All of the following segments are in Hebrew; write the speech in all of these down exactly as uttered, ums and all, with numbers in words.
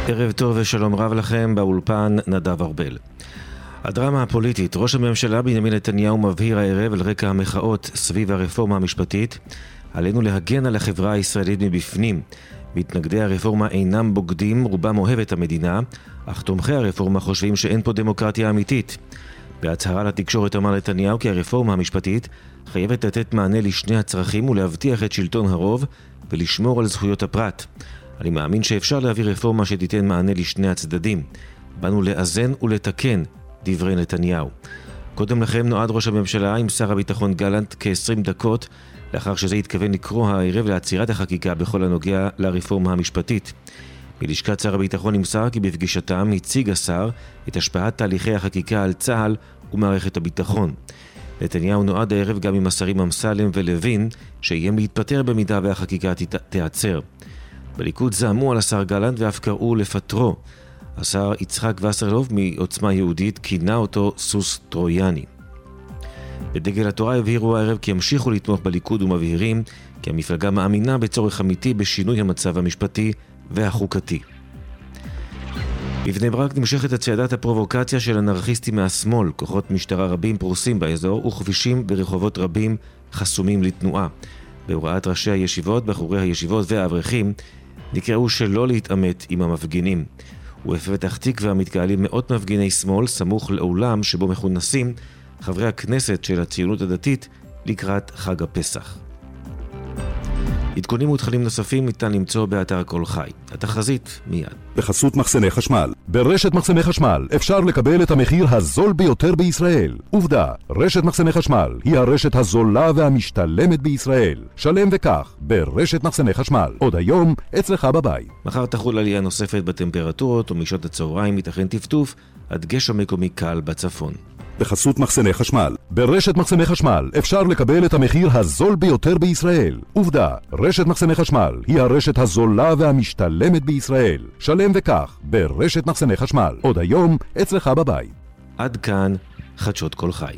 ערב טוב ושלום רב לכם, באולפן נדב ארבל. הדרמה הפוליטית, ראש הממשלה בנימין נתניהו מבהיר הערב על רקע המחאות סביב הרפורמה המשפטית, עלינו להגן על החברה הישראלית מבפנים. מתנגדי הרפורמה אינם בוגדים, רובם אוהב את המדינה, אך תומכי הרפורמה חושבים שאין פה דמוקרטיה אמיתית. בהצהרה לתקשורת אמר נתניהו כי הרפורמה המשפטית חייבת לתת מענה לשני הצרכים ולהבטיח את שלטון הרוב ולשמור על זכויות הפרט. אני מאמין שאפשר להביא רפורמה שתיתן מענה לשני הצדדים. באנו לאזן ולתקן, דברי נתניהו. קודם לכם נועד ראש הממשלה עם שר הביטחון גלנט כ-עשרים דקות, לאחר שזה התכוון לקרוא הערב לעצירת החקיקה בכל הנוגע לרפורמה המשפטית. מלשכת שר הביטחון נמסר כי בפגישתם הציג השר את השפעת תהליכי החקיקה על צה"ל ומערכת הביטחון. נתניהו נועד הערב גם עם השרים אמסלם ולוין, שאיים להתפטר במידה והחקיקה תיעצר. בליכוד זעמו על השר גלנט ואף קראו לפטרו. השר יצחק וסרלוב מעוצמה יהודית כינה אותו סוס טרויאני. בדגל התורה הבהירו הערב כי ימשיכו לתמוך בליכוד ומבהירים כי המפלגה מאמינה בצורך אמיתי בשינוי המצב המשפטי והחוקתי. בבני ברק נמשכת הצעדת הפרובוקציה של אנרכיסטים מהשמאל. כוחות משטרה רבים פרוסים באזור וכבישים ברחובות רבים חסומים לתנועה. בהוראת ראשי הישיבות, בחורי הישיבות והאברכים נקראו שלא להתעמת עם המפגינים. ובפתח תקווה מתקהלים מאות מפגיני שמאל סמוך לאולם שבו מכונסים חברי הכנסת של הציונות הדתית לקראת חג הפסח. עדכונים ותכנים נוספים ניתן למצוא באתר כל חי. התחזית מיד. בחסות מחסני חשמל. ברשת מחסני חשמל אפשר לקבל את המחיר הזול ביותר בישראל. עובדה, רשת מחסני חשמל היא הרשת הזולה והמשתלמת בישראל. שלם וכך, ברשת מחסני חשמל. עוד היום, אצלך בבית. מחר תחול עלייה נוספת בטמפרטורות ומשעות הצהריים ייתכן טפטוף עד גשם מקומי קל בצפון. בחסות מחסני חשמל. ברשת מחסני חשמל אפשר לקבל את המחיר הזול ביותר בישראל. עובדה, רשת מחסני חשמל היא הרשת הזולה והמשתלמת בישראל. שלם וכך, ברשת מחסני חשמל. עוד היום, אצלך בבית. עד כאן, חדשות כל חי.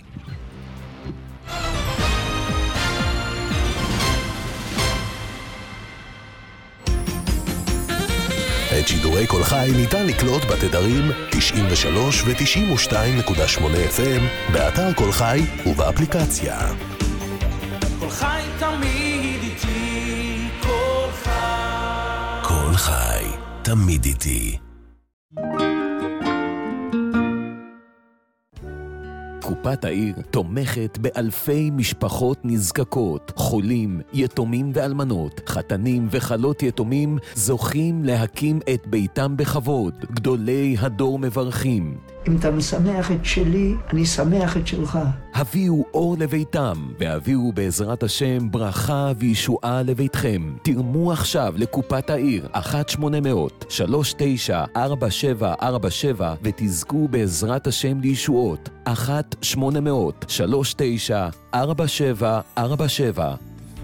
את שידורי כל חי ניתן לקלוט בתדרים תשעים ושלוש ו-תשעים ושתיים נקודה שמונה אף אם באתר כל חי ובאפליקציה. כל חי תמיד איתי, כל חי. כל חי תמיד איתי. קופת העיר תומכת באלפי משפחות נזקקות, חולים, יתומים ואלמנות, חתנים וחלות יתומים זוכים להקים את ביתם בכבוד. גדולי הדור מברכים. אם אתה משמח את שלי, אני שמח את שלך. הביאו אור לביתם, והביאו בעזרת השם ברכה וישועה לביתכם. תרמו עכשיו לקופת העיר אחת שמונה אפס שלוש תשע ארבע שבע ארבע שבע ותזכו בעזרת השם לישועות. אחת שמונה אפס שלוש תשע ארבע שבע ארבע שבע.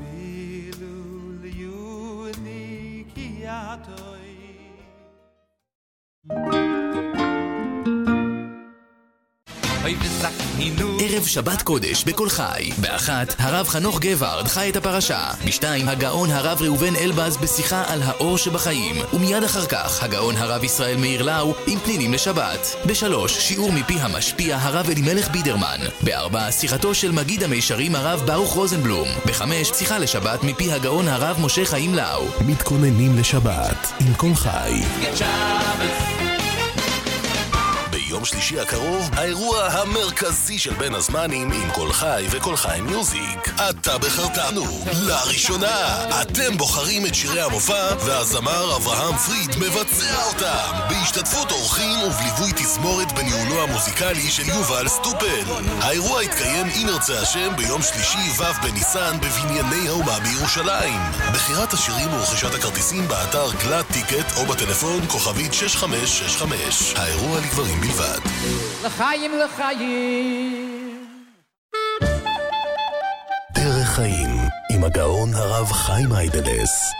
ערב שבת קודש בכל חי. באחת, הרב חנוך גברד חי את הפרשה. בשתיים, הגאון הרב ראובן אלבז בשיחה על האור שבחיים. ומיד אחר כך, הגאון הרב ישראל מאיר לאו עם פנינים לשבת. בשלוש, שיעור מפי המשפיע הרב אלימלך בידרמן. בארבע, שיחתו של מגיד המישרים הרב ברוך רוזנבלום. בחמש, שיחה לשבת מפי הגאון הרב משה חיים לאו. מתכוננים לשבת עם כל חי. ביום שלישי הקרוב, האירוע המרכזי של בין הזמנים עם כל חי וכל חי מיוזיק. אתה בחרתנו. לראשונה, אתם בוחרים את שירי המופע, והזמר אברהם פריד מבצע אותם. בהשתתפות אורחים ובליווי תזמורת בניהולו המוזיקלי של יובל סטופל. האירוע יתקיים אם ירצה השם ביום שלישי ו' בניסן בבנייני האומה בירושלים. בחירת השירים ורכישת הכרטיסים באתר גלת טיקט או בטלפון כוכבית שש חמש שש חמש. האירוע לגברים בלבד. לחיים לחיים. דרך חיים עם הגאון הרב חיים היידלס.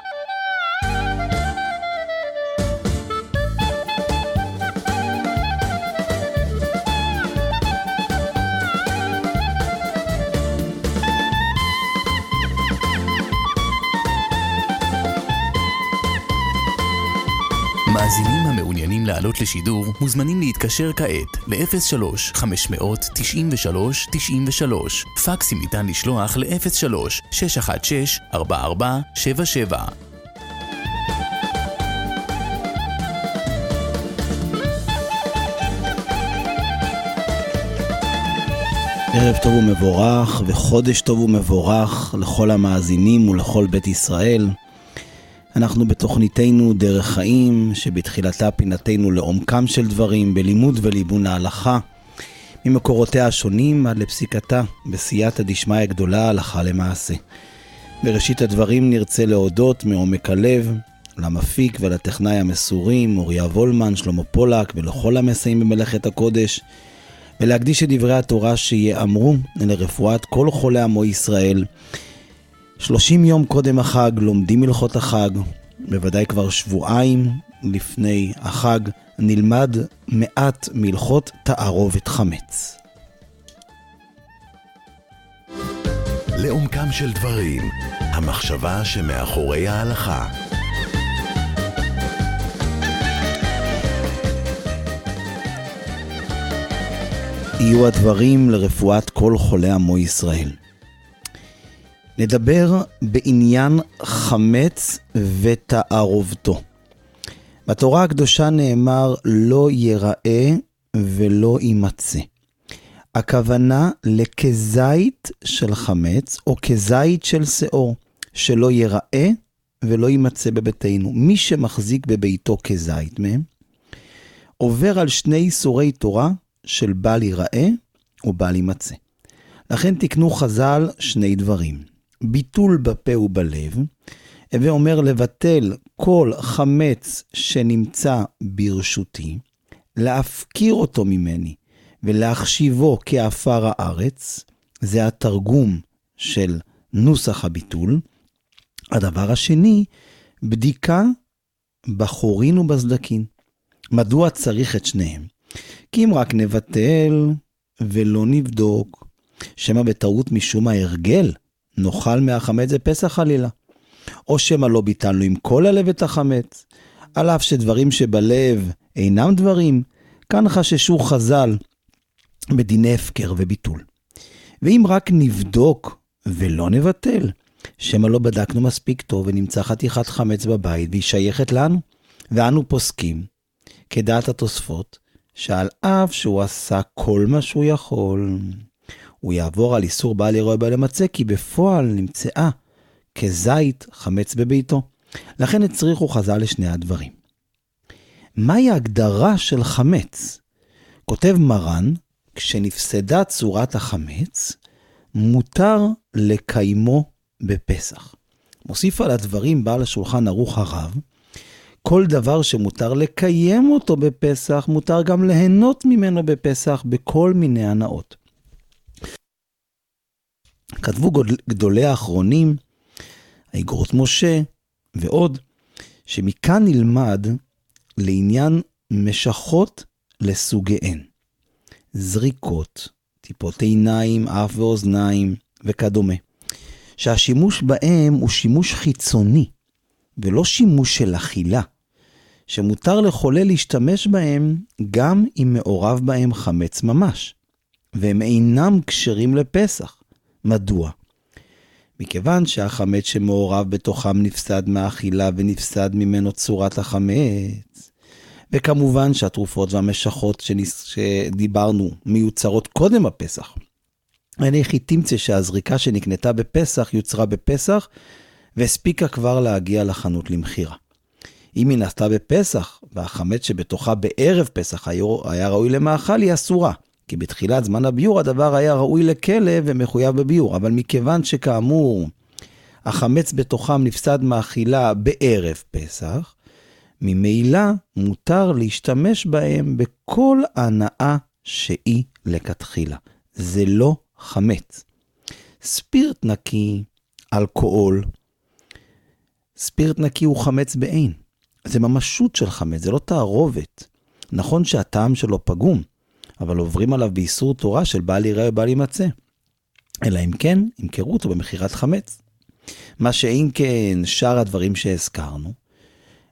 מאזינים המעוניינים לעלות לשידור מוזמנים להתקשר כעת ל-אפס שלוש חמש תשע שלוש תשע שלוש. פקסים ניתן לשלוח ל-אפס שלוש שש אחת שש ארבע ארבע שבע שבע. ערב טוב ומבורך וחודש טוב ומבורך לכל המאזינים ולכל בית ישראל. אנחנו בתוכניתנו דרך חיים, שבתחילתה פינתנו לעומקם של דברים, בלימוד וליבון ההלכה, ממקורותיה השונים עד לפסיקתה, בסייעתא דשמיא גדולה הלכה למעשה. בראשית הדברים נרצה להודות מעומק הלב למפיק ולטכנאי המסורים, אוריה וולמן, שלמה פולק ולכל המסייעים במלאכת הקודש, ולהקדיש את דברי התורה שיאמרו לרפואת כל חולי עמו ישראל. שלושים יום קודם החג לומדים הלכות החג, בוודאי כבר שבועיים לפני החג נלמד מעט מהלכות תערובת חמץ. לעומקם של דברים, המחשבה שמאחורי ההלכה. יהיו הדברים לרפואת כל חולי עמו ישראל. נדבר בעניין חמץ ותערובתו. בתורה הקדושה נאמר לא ייראה ולא יימצא. הכוונה לכזית של חמץ או כזית של שאור, שלא ייראה ולא יימצא בביתנו. מי שמחזיק בביתו כזית מהם, עובר על שני איסורי תורה של בל ייראה ובל יימצא. לכן תקנו חז"ל שני דברים. ביטול בפה ובלב, ואומר לבטל כל חמץ שנמצא ברשותי, להפקיר אותו ממני ולהחשיבו כאפר הארץ. זה התרגום של נוסח הביטול. הדבר השני, בדיקה בחורין ובסדקין. מדוע צריך את שניהם? כי אם רק נבטל ולא נבדוק, שמה בטעות משום ההרגל, נאכל מהחמץ זה פסח חלילה. או שמה לא ביטלנו עם כל הלב את החמץ, על אף שדברים שבלב אינם דברים, כאן חששו חז"ל בדיני הפקר וביטול. ואם רק נבדוק ולא נבטל, שמה לא בדקנו מספיק טוב ונמצא חתיכת חמץ בבית והיא שייכת לנו, ואנו פוסקים, כדעת התוספות, שעל אף שהוא עשה כל מה שהוא יכול, הוא יעבור על איסור בל ייראה ובל יימצא, כי בפועל נמצאה כזית חמץ בביתו. לכן הצריכו חז"ל לשני הדברים. מהי ההגדרה של חמץ? כותב מרן, כשנפסדה צורת החמץ, מותר לקיימו בפסח. מוסיף על הדברים בעל השולחן ערוך הרב, כל דבר שמותר לקיים אותו בפסח, מותר גם ליהנות ממנו בפסח בכל מיני הנאות. כתבו גדולי האחרונים, האיגרות משה ועוד, שמכאן נלמד לעניין משכות לסוגיהן. זריקות, טיפות עיניים, אף ואוזניים וכדומה. שהשימוש בהם הוא שימוש חיצוני, ולא שימוש של אכילה, שמותר לחולה להשתמש בהם גם אם מעורב בהם חמץ ממש, והם אינם כשרים לפסח. מדוע? מכיוון שהחמץ שמעורב בתוכם נפסד מהאכילה ונפסד ממנו צורת החמץ, וכמובן שהתרופות והמשכות שדיברנו מיוצרות קודם הפסח. אני הכי תמצא שהזריקה שנקנתה בפסח יוצרה בפסח, והספיקה כבר להגיע לחנות למחירה. אם היא נעשתה בפסח, והחמץ שבתוכה בערב פסח היה ראוי למאכל, היא אסורה. כי בתחילת זמן הביור הדבר היה ראוי לכלב ומחויב בביור. אבל מכיוון שכאמור, החמץ בתוכם נפסד מאכילה בערב פסח, ממילא מותר להשתמש בהם בכל הנאה שהיא לכתחילה. זה לא חמץ. ספירט נקי, אלכוהול, ספירט נקי הוא חמץ בעין. זה ממשות של חמץ, זה לא תערובת. נכון שהטעם שלו פגום, אבל עוברים עליו באיסור תורה של בל ייראה ובל יימצא. אלא אם כן, ימכרו אותו במחירת חמץ. מה שאין כן שאר הדברים שהזכרנו,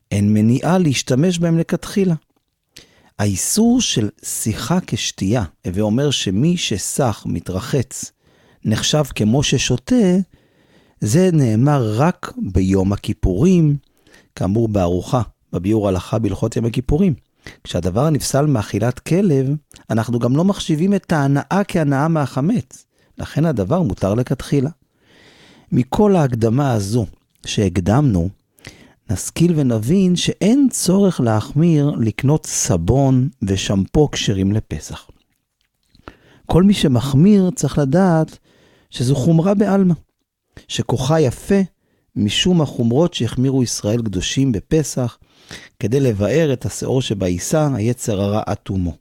אין מניעה להשתמש בהם לכתחילה. האיסור של שיחה כשתייה, ואומר שמי שסח מתרחץ נחשב כמו ששותה, זה נאמר רק ביום הכיפורים, כאמור בארוחה, בביאור הלכה בהלכות יום הכיפורים. כשהדבר נפסל מאכילת כלב, אנחנו גם לא מחשיבים את ההנאה כהנאה מהחמץ, לכן הדבר מותר לכתחילה. מכל ההקדמה הזו שהקדמנו, נשכיל ונבין שאין צורך להחמיר לקנות סבון ושמפו כשרים לפסח. כל מי שמחמיר צריך לדעת שזו חומרה בעלמא, שכוחה יפה משום החומרות שהחמירו ישראל קדושים בפסח, כדי לבאר את השאור שבעיסה, היצר הרע אטומו.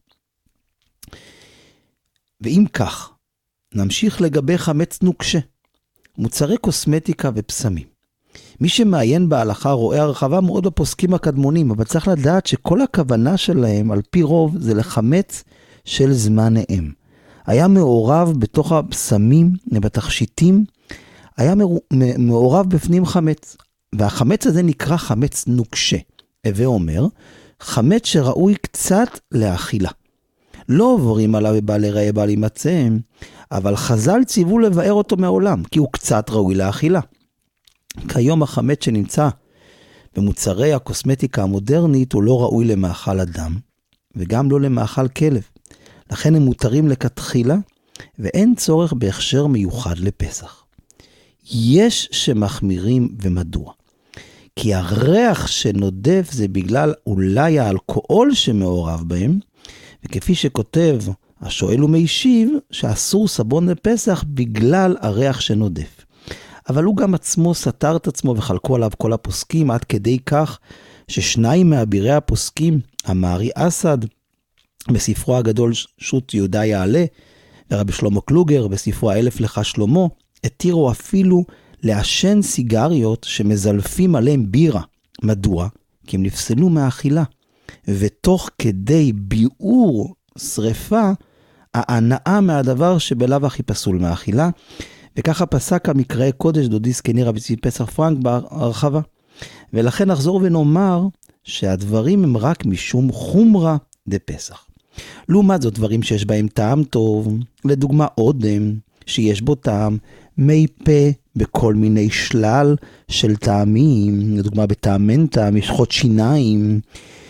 ואם כך, נמשיך לגבי חמץ נוקשה, מוצרי קוסמטיקה ופסמים. מי שמעיין בהלכה רואה הרחבה מאוד בפוסקים הקדמונים, אבל צריך לדעת שכל הכוונה שלהם על פי רוב זה לחמץ של זמניהם. היה מעורב בתוך הפסמים ובתכשיטים, היה מעורב בפנים חמץ, והחמץ הזה נקרא חמץ נוקשה. הווה אומר, חמץ שראוי קצת לאכילה. לא עוברים עליו בבעל להיראה בעל יימצא, אבל חז"ל ציוו לבאר אותו מעולם, כי הוא קצת ראוי לאכילה. כיום החמץ שנמצא במוצרי הקוסמטיקה המודרנית הוא לא ראוי למאכל אדם, וגם לא למאכל כלב. לכן הם מותרים לכתחילה, ואין צורך בהכשר מיוחד לפסח. יש שמחמירים ומדוע. כי הריח שנודף זה בגלל אולי האלכוהול שמעורב בהם, וכפי שכותב השואל ומשיב, שאסור סבון לפסח בגלל הריח שנודף. אבל הוא גם עצמו סתר את עצמו וחלקו עליו כל הפוסקים, עד כדי כך ששניים מאבירי הפוסקים, המארי אסד, בספרו הגדול שו"ת יהודה יעלה, ורבי שלמה קלוגר בספרו האלף לך שלמה, התירו אפילו לעשן סיגריות שמזלפים עליהם בירה. מדוע? כי הם נפסלו מהאכילה. ותוך כדי ביעור שריפה, ההנאה מהדבר שבלב הכי פסול מהאכילה, וככה פסק המקראי קודש דודי זקני רבי צבי פסח פרנק בהרחבה. ולכן נחזור ונאמר שהדברים הם רק משום חומרה דפסח. לעומת זאת דברים שיש בהם טעם טוב, לדוגמה אודם שיש בו טעם, מי פה בכל מיני שלל של טעמים, לדוגמה בטעמנטה, משחות שיניים,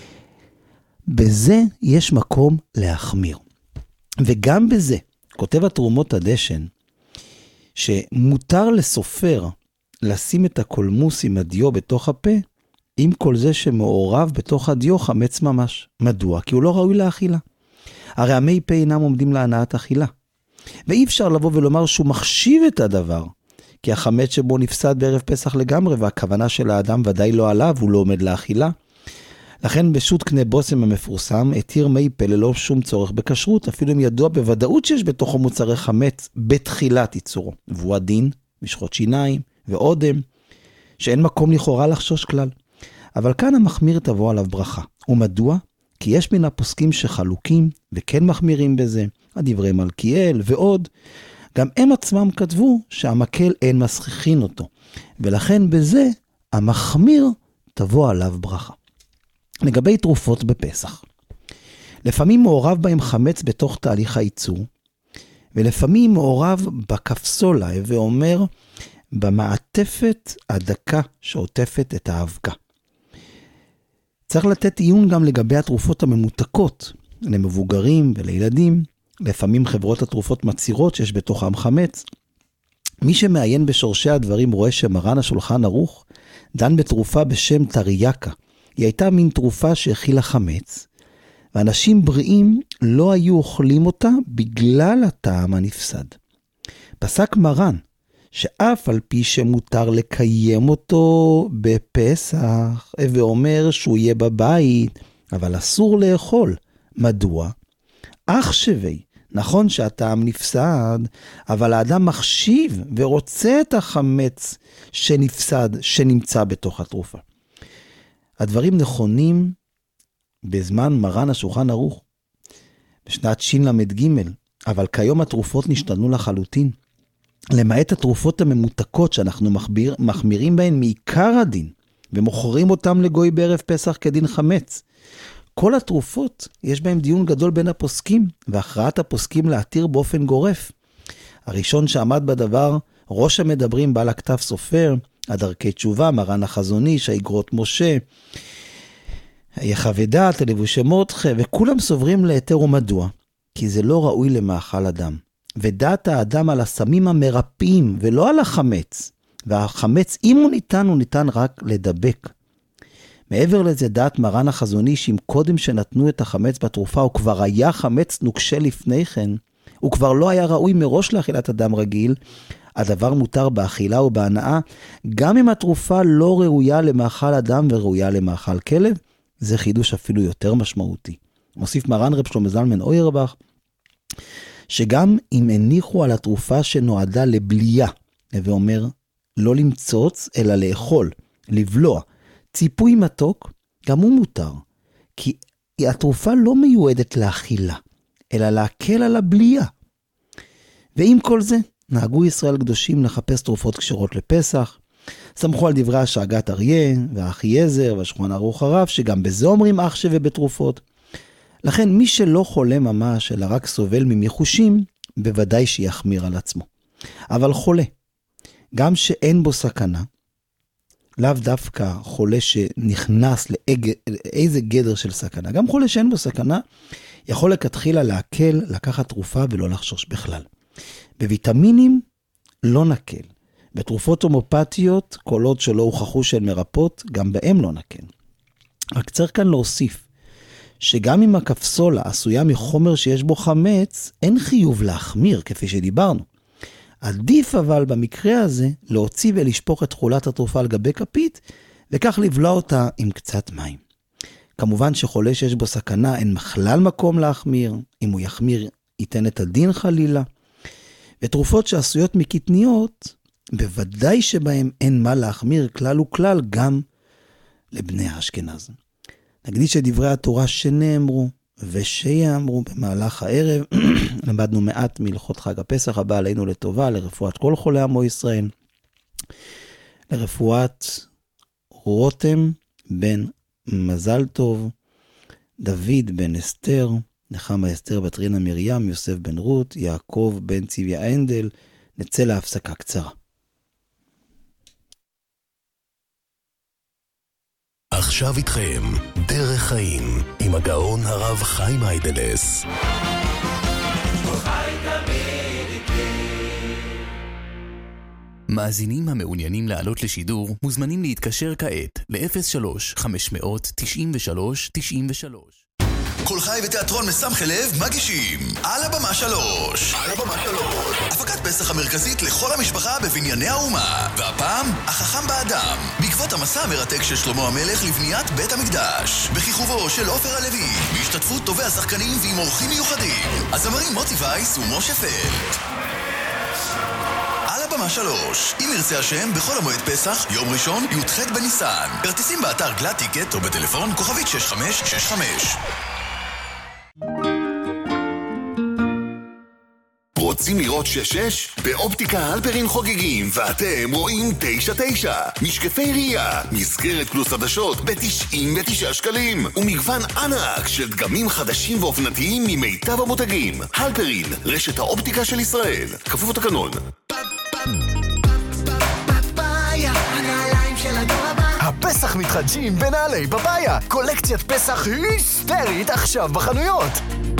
בזה יש מקום להחמיר. וגם בזה, כותב התרומות הדשן, שמותר לסופר לשים את הקולמוס עם הדיו בתוך הפה, עם כל זה שמעורב בתוך הדיו חמץ ממש. מדוע? כי הוא לא ראוי לאכילה. הרי המי פה אינם עומדים להנאת אכילה. ואי אפשר לבוא ולומר שהוא מחשיב את הדבר, כי החמץ שבו נפסד בערב פסח לגמרי, והכוונה של האדם ודאי לא עליו, הוא לא עומד לאכילה. לכן בשו"ת קנה בושם המפורסם, התיר מי פה ללא שום צורך בכשרות, אפילו אם ידוע בוודאות שיש בתוכו מוצרי חמץ בתחילת ייצורו. והוא הדין, משחות שיניים ואודם, שאין מקום לכאורה לחשוש כלל. אבל כאן המחמיר תבוא עליו ברכה. ומדוע? כי יש מן הפוסקים שחלוקים וכן מחמירים בזה, הדברי מלכיאל ועוד, גם הם עצמם כתבו שהמקל אין מסכיחין אותו, ולכן בזה המחמיר תבוא עליו ברכה. לגבי תרופות בפסח, לפעמים מעורב בהם חמץ בתוך תהליך הייצור, ולפעמים מעורב בקפסולה, ואומר במעטפת הדקה שעוטפת את האבקה. צריך לתת עיון גם לגבי התרופות הממותקות, למבוגרים ולילדים. לפעמים חברות התרופות מצירות שיש בתוכם חמץ. מי שמעיין בשורשי הדברים רואה שמרן השולחן ערוך דן בתרופה בשם טרייקה. היא הייתה מין תרופה שהכילה חמץ, ואנשים בריאים לא היו אוכלים אותה בגלל הטעם הנפסד. פסק מרן שאף על פי שמותר לקיים אותו בפסח, ואומר שהוא יהיה בבית, אבל אסור לאכול. מדוע? אך שוי, נכון שהטעם נפסד, אבל האדם מחשיב ורוצה את החמץ שנפסד, שנמצא בתוך התרופה. הדברים נכונים בזמן מרן השולחן ערוך, בשנת שין למד ג', אבל כיום התרופות נשתנו לחלוטין. למעט התרופות הממותקות שאנחנו מחמיר, מחמירים בהן מעיקר הדין, ומוכרים אותם לגוי בערב פסח כדין חמץ. כל התרופות, יש בהם דיון גדול בין הפוסקים, והכרעת הפוסקים להתיר באופן גורף. הראשון שעמד בדבר, ראש המדברים בעל הכתב סופר, הדרכי תשובה, מרן החזון איש, האגרות משה, יחווה דעת, לבושי מרדכי, וכולם סוברים להתר ומדוע, כי זה לא ראוי למאכל אדם. ודעת האדם על הסמים המרפאים, ולא על החמץ. והחמץ, אם הוא ניתן, הוא ניתן רק לדבק. מעבר לזה, דעת מרן החזון איש, אם קודם שנתנו את החמץ בתרופה, הוא כבר היה חמץ נוקשה לפני כן, הוא כבר לא היה ראוי מראש לאכילת אדם רגיל, הדבר מותר באכילה ובהנאה, גם אם התרופה לא ראויה למאכל אדם וראויה למאכל כלב, זה חידוש אפילו יותר משמעותי. מוסיף מרן רב שלמה זלמן אוירבך, שגם אם הניחו על התרופה שנועדה לבלייה, ואומר, לא למצוץ, אלא לאכול, לבלוע, ציפוי מתוק, גם הוא מותר, כי התרופה לא מיועדת לאכילה, אלא להקל על הבלייה. ועם כל זה, נהגו ישראל קדושים לחפש תרופות כשרות לפסח, סמכו על דברי השאגת אריה, והאחייעזר, והשולחן ערוך הרב, שגם בזה אומרים אח שווה בתרופות. לכן מי שלא חולה ממש, אלא רק סובל ממיחושים, בוודאי שיחמיר על עצמו. אבל חולה, גם שאין בו סכנה, לאו דווקא חולה שנכנס לאיזה גדר של סכנה, גם חולה שאין בו סכנה, יכול לכתחילה להקל, לקחת תרופה ולא לחשוש בכלל. בוויטמינים לא נקל. בתרופות הומופתיות, כל עוד שלא הוכחו שהן מרפאות, גם בהם לא נקל. רק צריך כאן להוסיף, שגם אם הקפסולה עשויה מחומר שיש בו חמץ, אין חיוב להחמיר כפי שדיברנו. עדיף אבל במקרה הזה להוציא ולשפוך את תכולת התרופה על גבי כפית, וכך לבלוע אותה עם קצת מים. כמובן שחולה שיש בו סכנה אין בכלל מקום להחמיר, אם הוא יחמיר ייתן את הדין חלילה. ותרופות שעשויות מקטניות, בוודאי שבהם אין מה להחמיר כלל וכלל גם לבני האשכנז. נקדיש את דברי התורה שנאמרו ושיאמרו במהלך הערב, למדנו מעט מלכות חג הפסח הבא עלינו לטובה, לרפואת כל חולי עמו ישראל, לרפואת רותם בן מזל טוב, דוד בן אסתר, נחמה אסתר בת רינה מרים, יוסף בן רות, יעקב בן צביה אנדל. נצא להפסקה קצרה. עכשיו איתכם, דרך חיים, עם הגאון הרב חיים היידלס. מאזינים המעוניינים לעלות לשידור מוזמנים להתקשר כעת ל-אפס שלוש חמש תשע שלוש תשע שלוש. כל חי ותיאטרון מסמכי לב מגישים על הבמה שלוש. על הבמה שלוש. הפקת פסח המרכזית לכל המשפחה בבנייני האומה. והפעם, החכם באדם. בעקבות המסע המרתק של שלמה המלך לבניית בית המקדש. בכיכובו של עופר הלוי. בהשתתפות טובי השחקנים ועם אורחים מיוחדים. הזמרים מוטי וייס ומשה פלד. על הבמה שלוש. אם ירצה השם, בכל המועד פסח, יום ראשון, י"ח בניסן. כרטיסים באתר גלאט טיקט או בטלפון כוכבית שש חמש שש חמש. רוצים לראות שש שש? באופטיקה הלפרין חוגגים, ואתם רואים תשע תשע. משקפי ראייה, מסגרת פלוס עדשות ב-תשעים ותשעה שקלים. ומגוון ענק של דגמים חדשים ואופנתיים ממיטב המותגים. הלפרין, רשת האופטיקה של ישראל. כפוף לתקנון. הפסח מתחדשים בנעלי פפאיה. קולקציית פסח היסטרית עכשיו בחנויות.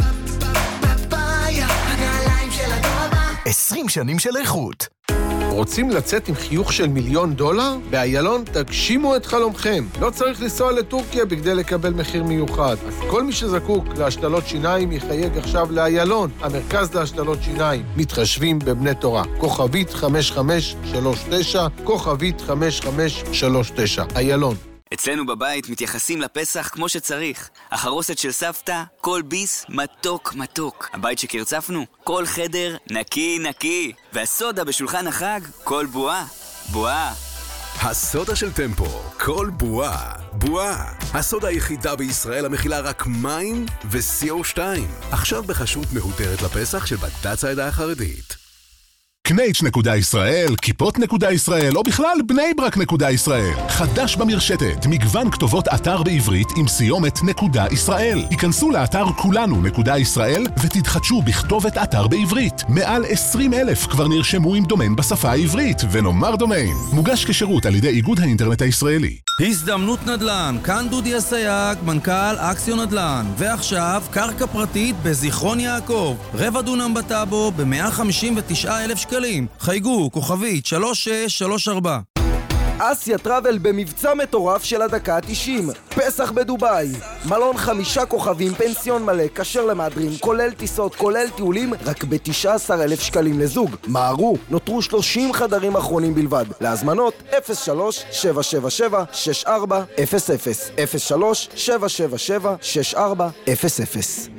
עשרים שנים של איכות. רוצים לצאת עם חיוך של מיליון דולר? באיילון תגשימו את חלומכם. לא צריך לנסוע לטורקיה בכדי לקבל מחיר מיוחד. אז כל מי שזקוק להשתלות שיניים יחייג עכשיו לאיילון, המרכז להשתלות שיניים. מתחשבים בבני תורה. כוכבית חמש חמש שלוש תשע, כוכבית חמש חמש שלוש תשע. איילון. אצלנו בבית מתייחסים לפסח כמו שצריך. החרוסת של סבתא, כל ביס מתוק מתוק. הבית שקרצפנו, כל חדר נקי נקי. והסודה בשולחן החג, כל בועה בועה. הסודה של טמפו, כל בועה בועה. הסודה היחידה בישראל המכילה רק מים ו-סי או שתיים. עכשיו בחשות מהותרת לפסח של בד"ץ העדה החרדית. קנייץ' נקודה ישראל, כיפות נקודה ישראל, או בכלל בני ברק נקודה ישראל. חדש במרשתת, מגוון כתובות אתר בעברית עם סיומת נקודה ישראל. היכנסו לאתר כולנו נקודה ישראל ותתחדשו בכתובת אתר בעברית. מעל עשרים אלף כבר נרשמו עם דומיין בשפה העברית, ונאמר דומיין. מוגש כשירות על ידי איגוד האינטרנט הישראלי. הזדמנות נדל"ן, כאן דודי הסייג, מנכ"ל אקסיון נדל"ן. ועכשיו, קרקע פרטית בזיכרון יעקב. רבע דונם בטאבו ב-מאה חמישים ותשעה אלף שקלים. חייגו, כוכבית שלוש שש שלוש ארבע. אסיה טראבל במבצע מטורף של הדקה ה-תשעים. פסח בדוביי. מלון חמישה כוכבים, פנסיון מלא, כשר למהדרין, כולל טיסות, כולל טיולים, רק ב-תשעה עשר אלף שקלים לזוג. מהרו, נותרו שלושים חדרים אחרונים בלבד. להזמנות אפס שלוש שבע שבע שבע שש ארבע אפס אפס אפס שלוש שבע שבע שבע שש ארבע אפס אפס.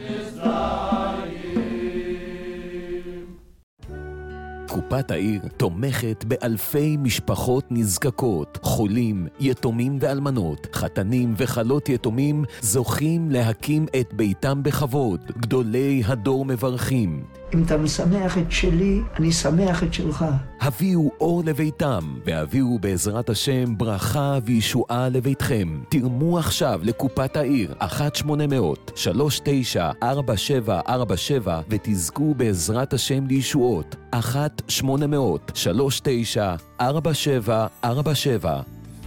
קופת העיר תומכת באלפי משפחות נזקקות, חולים, יתומים ואלמנות, חתנים וחלות יתומים זוכים להקים את ביתם בכבוד. גדולי הדור מברכים. אם אתה משמח את שלי, אני שמח את שלך. הביאו אור לביתם, והביאו בעזרת השם ברכה וישועה לביתכם. תרמו עכשיו לקופת העיר, אחת שמונה מאות שלוש תשע ארבע שבע ארבע שבע, ותזכו בעזרת השם לישועות. אחת שמונה מאות שלוש תשע ארבע שבע ארבע שבע.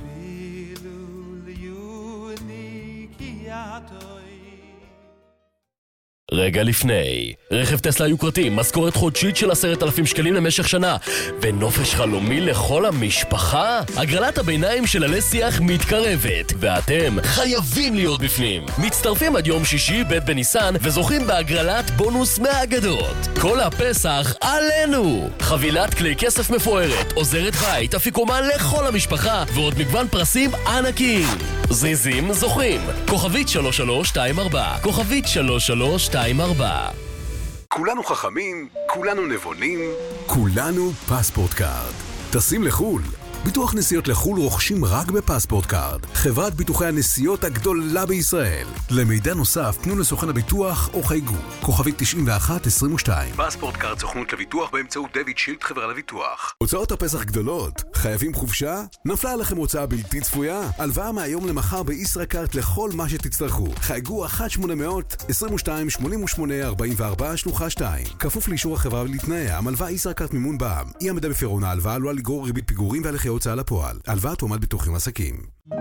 רגע לפני, רכב טסלה יוקרתי, משכורת חודשית של עשרת אלפים שקלים למשך שנה, ונופש חלומי לכל המשפחה? הגרלת הביניים של עלי שיח מתקרבת, ואתם חייבים להיות בפנים. מצטרפים עד יום שישי ב' בניסן, וזוכים בהגרלת בונוס מהאגדות. כל הפסח עלינו! חבילת כלי כסף מפוארת, עוזרת בית, אפיקומן לכל המשפחה, ועוד מגוון פרסים ענקיים. זריזים זוכים. כוכבית שלוש שלוש שתיים ארבע, כוכבית שלוש שלוש שתיים ארבע. כולנו חכמים, כולנו נבונים, כולנו פספורט קארד. טסים לחול. ביטוח נסיעות לחול רוכשים רק בפספורט קארד, חברת ביטוחי הנסיעות הגדולה בישראל. למידע נוסף פנו לסוכן הביטוח או חייגו, כוכבית תשעים ואחת עשרים ושתיים. פספורט קארד סוכנות לביטוח באמצעות דויד שילד חברה לביטוח. הוצאות הפסח גדולות, חייבים חופשה? נפלה עליכם הוצאה בלתי צפויה? הלוואה מהיום למחר בישראכרט לכל מה שתצטרכו. חייגו אחת שמונה מאות עשרים ושתיים שמונים ושמונה ארבעים וארבע שלוחה שתיים. כפוף לאישור החברה ולתנאיה, המלווה ישראכרט מימון בע"מ. אי עמידה בפירעון ההלוואה עלולה לגרור ריבית פיגורים והליכי הוצאה לפועל. הלוואה תועמד ביטוחים עסקים.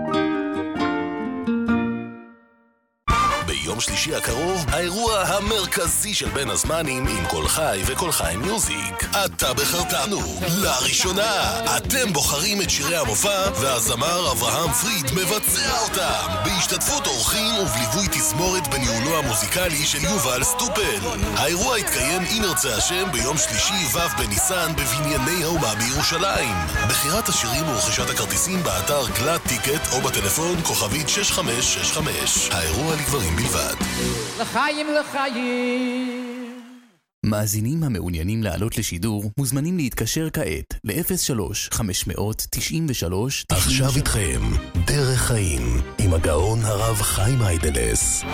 ביום שלישי הקרוב, האירוע המרכזי של בין הזמנים עם כל חי וכל חי מיוזיק. אתה בחרתנו. לראשונה, אתם בוחרים את שירי המופע, והזמר אברהם פריד מבצע אותם. בהשתתפות אורחים ובליווי תזמורת בניהולו המוזיקלי של יובל סטופל. האירוע יתקיים אם ירצה השם ביום שלישי ו' בניסן בבנייני האומה בירושלים. בחירת השירים ורכישת הכרטיסים באתר קלט טיקט או בטלפון כוכבית שש חמש שש חמש. האירוע לגברים בלבד. לחיים לחיים. מאזינים המעוניינים לעלות לשידור מוזמנים להתקשר כעת ל-אפס שלוש חמש תשע שלוש. עכשיו איתכם דרך חיים עם הגאון הרב חיים היידלס.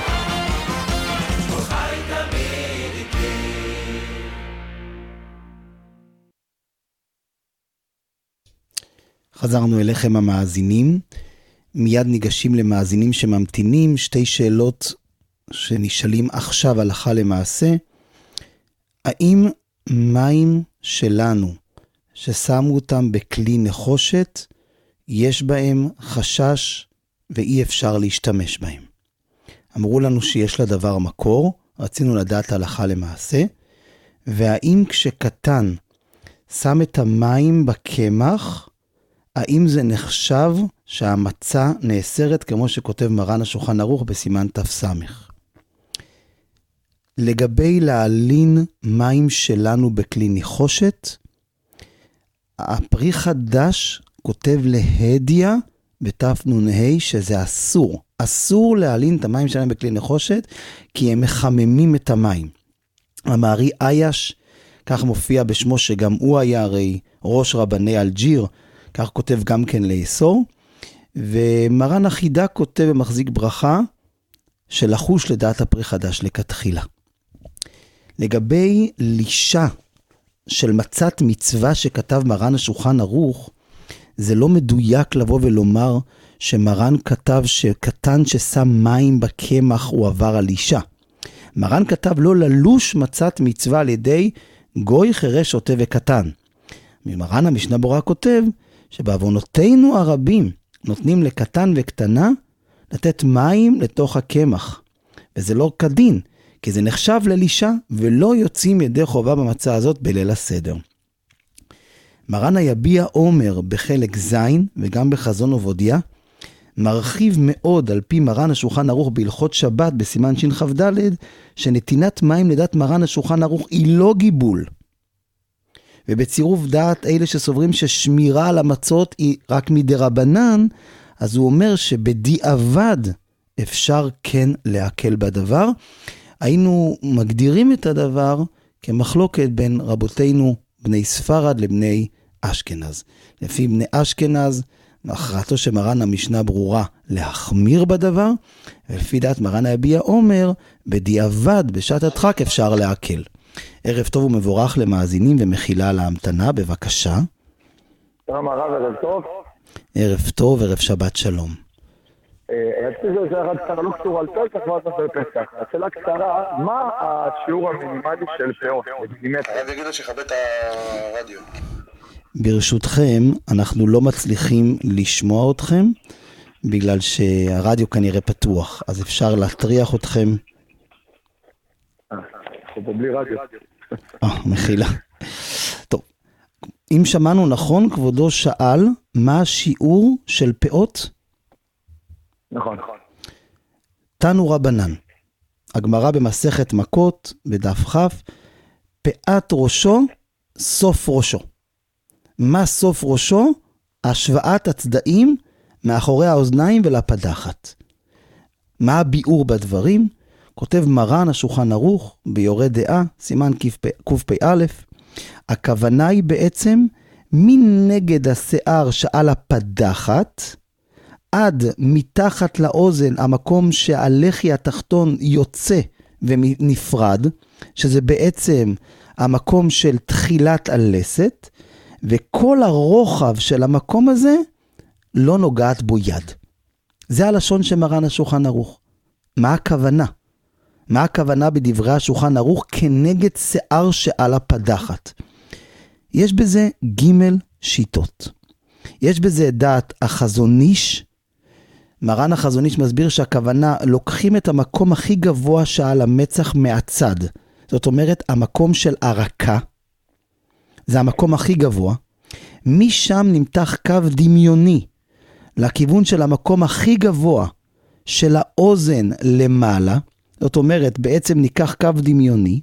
חזרנו אליכם המאזינים. מיד ניגשים למאזינים שממתינים. שתי שאלות שנשאלים עכשיו הלכה למעשה. האם מים שלנו ששמו אותם בכלי נחושת יש בהם חשש ואי אפשר להשתמש בהם? אמרו לנו שיש לדבר מקור, רצינו לדעת הלכה למעשה. והאם כשקטן שם את המים בקמח, האם זה נחשב שהמצה נאסרת כמו שכותב מרן השולחן ערוך בסימן תפסמך? לגבי להעלין מים שלנו בכלי נחושת, הפרי חדש כותב להדיה בתף נ"ה שזה אסור. אסור להעלין את המים שלנו בכלי נחושת, כי הם מחממים את המים. המארי אייש, כך מופיע בשמו שגם הוא היה הרי ראש רבני אלג'יר, כך כותב גם כן לאסור. ומרן החידה כותב במחזיק ברכה, שלחוש לדעת הפרי חדש לכתחילה. לגבי לישה של מצת מצווה שכתב מרן השולחן ערוך, זה לא מדויק לבוא ולומר שמרן כתב שקטן ששם מים בקמח הוא עבר על אישה. מרן כתב לא ללוש מצת מצווה על ידי גוי חירש שוטה וקטן. מרן המשנה ברורה כותב שבעוונותינו הרבים נותנים לקטן וקטנה לתת מים לתוך הקמח. וזה לא כדין, כי זה נחשב ללישה ולא יוצאים ידי חובה במצה הזאת בליל הסדר. מרן היביע עומר בחלק זין וגם בחזון עובדיה, מרחיב מאוד על פי מרן השולחן ערוך בהלכות שבת בסימן שכ"ד, שנתינת מים לדעת מרן השולחן ערוך היא לא גיבול. ובצירוף דעת אלה שסוברים ששמירה על המצות היא רק מדרבנן, אז הוא אומר שבדיעבד אפשר כן להקל בדבר. היינו מגדירים את הדבר כמחלוקת בין רבותינו בני ספרד לבני אשכנז. לפי בני אשכנז, הכרעתו שמרן המשנה ברורה להחמיר בדבר, ולפי דעת מרן היביע עומר, בדיעבד בשעת הדחק אפשר להקל. ערב טוב ומבורך למאזינים ומחילה על ההמתנה, בבקשה. שלום הרב, ערב טוב. ערב טוב, ערב שבת שלום. רציתי זה שאלה קצרה, לא קשור על פסח, אבל זה פסח. השאלה קצרה, מה השיעור המינימלי של פאות? הרב יגיד לו שיכבה את הרדיו. ברשותכם, אנחנו לא מצליחים לשמוע אתכם, בגלל שהרדיו כנראה פתוח, אז אפשר להטריח אתכם. אנחנו בלי רדיו. אה, מחילה. טוב, אם שמענו נכון, כבודו שאל, מה השיעור של פאות? נכון. תנו רבנן, הגמרא במסכת מכות, בדף כף, פאת ראשו, סוף ראשו. מה סוף ראשו? השוואת הצדעים מאחורי האוזניים ולפדחת. מה הביאור בדברים? כותב מרן השולחן ערוך ביורה דעה, סימן קפ"א, הכוונה היא בעצם מנגד השיער שעל הפדחת, עד מתחת לאוזן, המקום שהלחי התחתון יוצא ונפרד, שזה בעצם המקום של תחילת הלסת, וכל הרוחב של המקום הזה לא נוגעת בו יד. זה הלשון שמרן השולחן ערוך. מה הכוונה? מה הכוונה בדברי השולחן ערוך כנגד שיער שעל הפדחת? יש בזה ג' שיטות. יש בזה דעת החזון איש. מרן החזון איש מסביר שהכוונה לוקחים את המקום הכי גבוה שעל המצח מהצד. זאת אומרת, המקום של הרקה, זה המקום הכי גבוה. משם נמתח קו דמיוני לכיוון של המקום הכי גבוה של האוזן למעלה. זאת אומרת, בעצם ניקח קו דמיוני.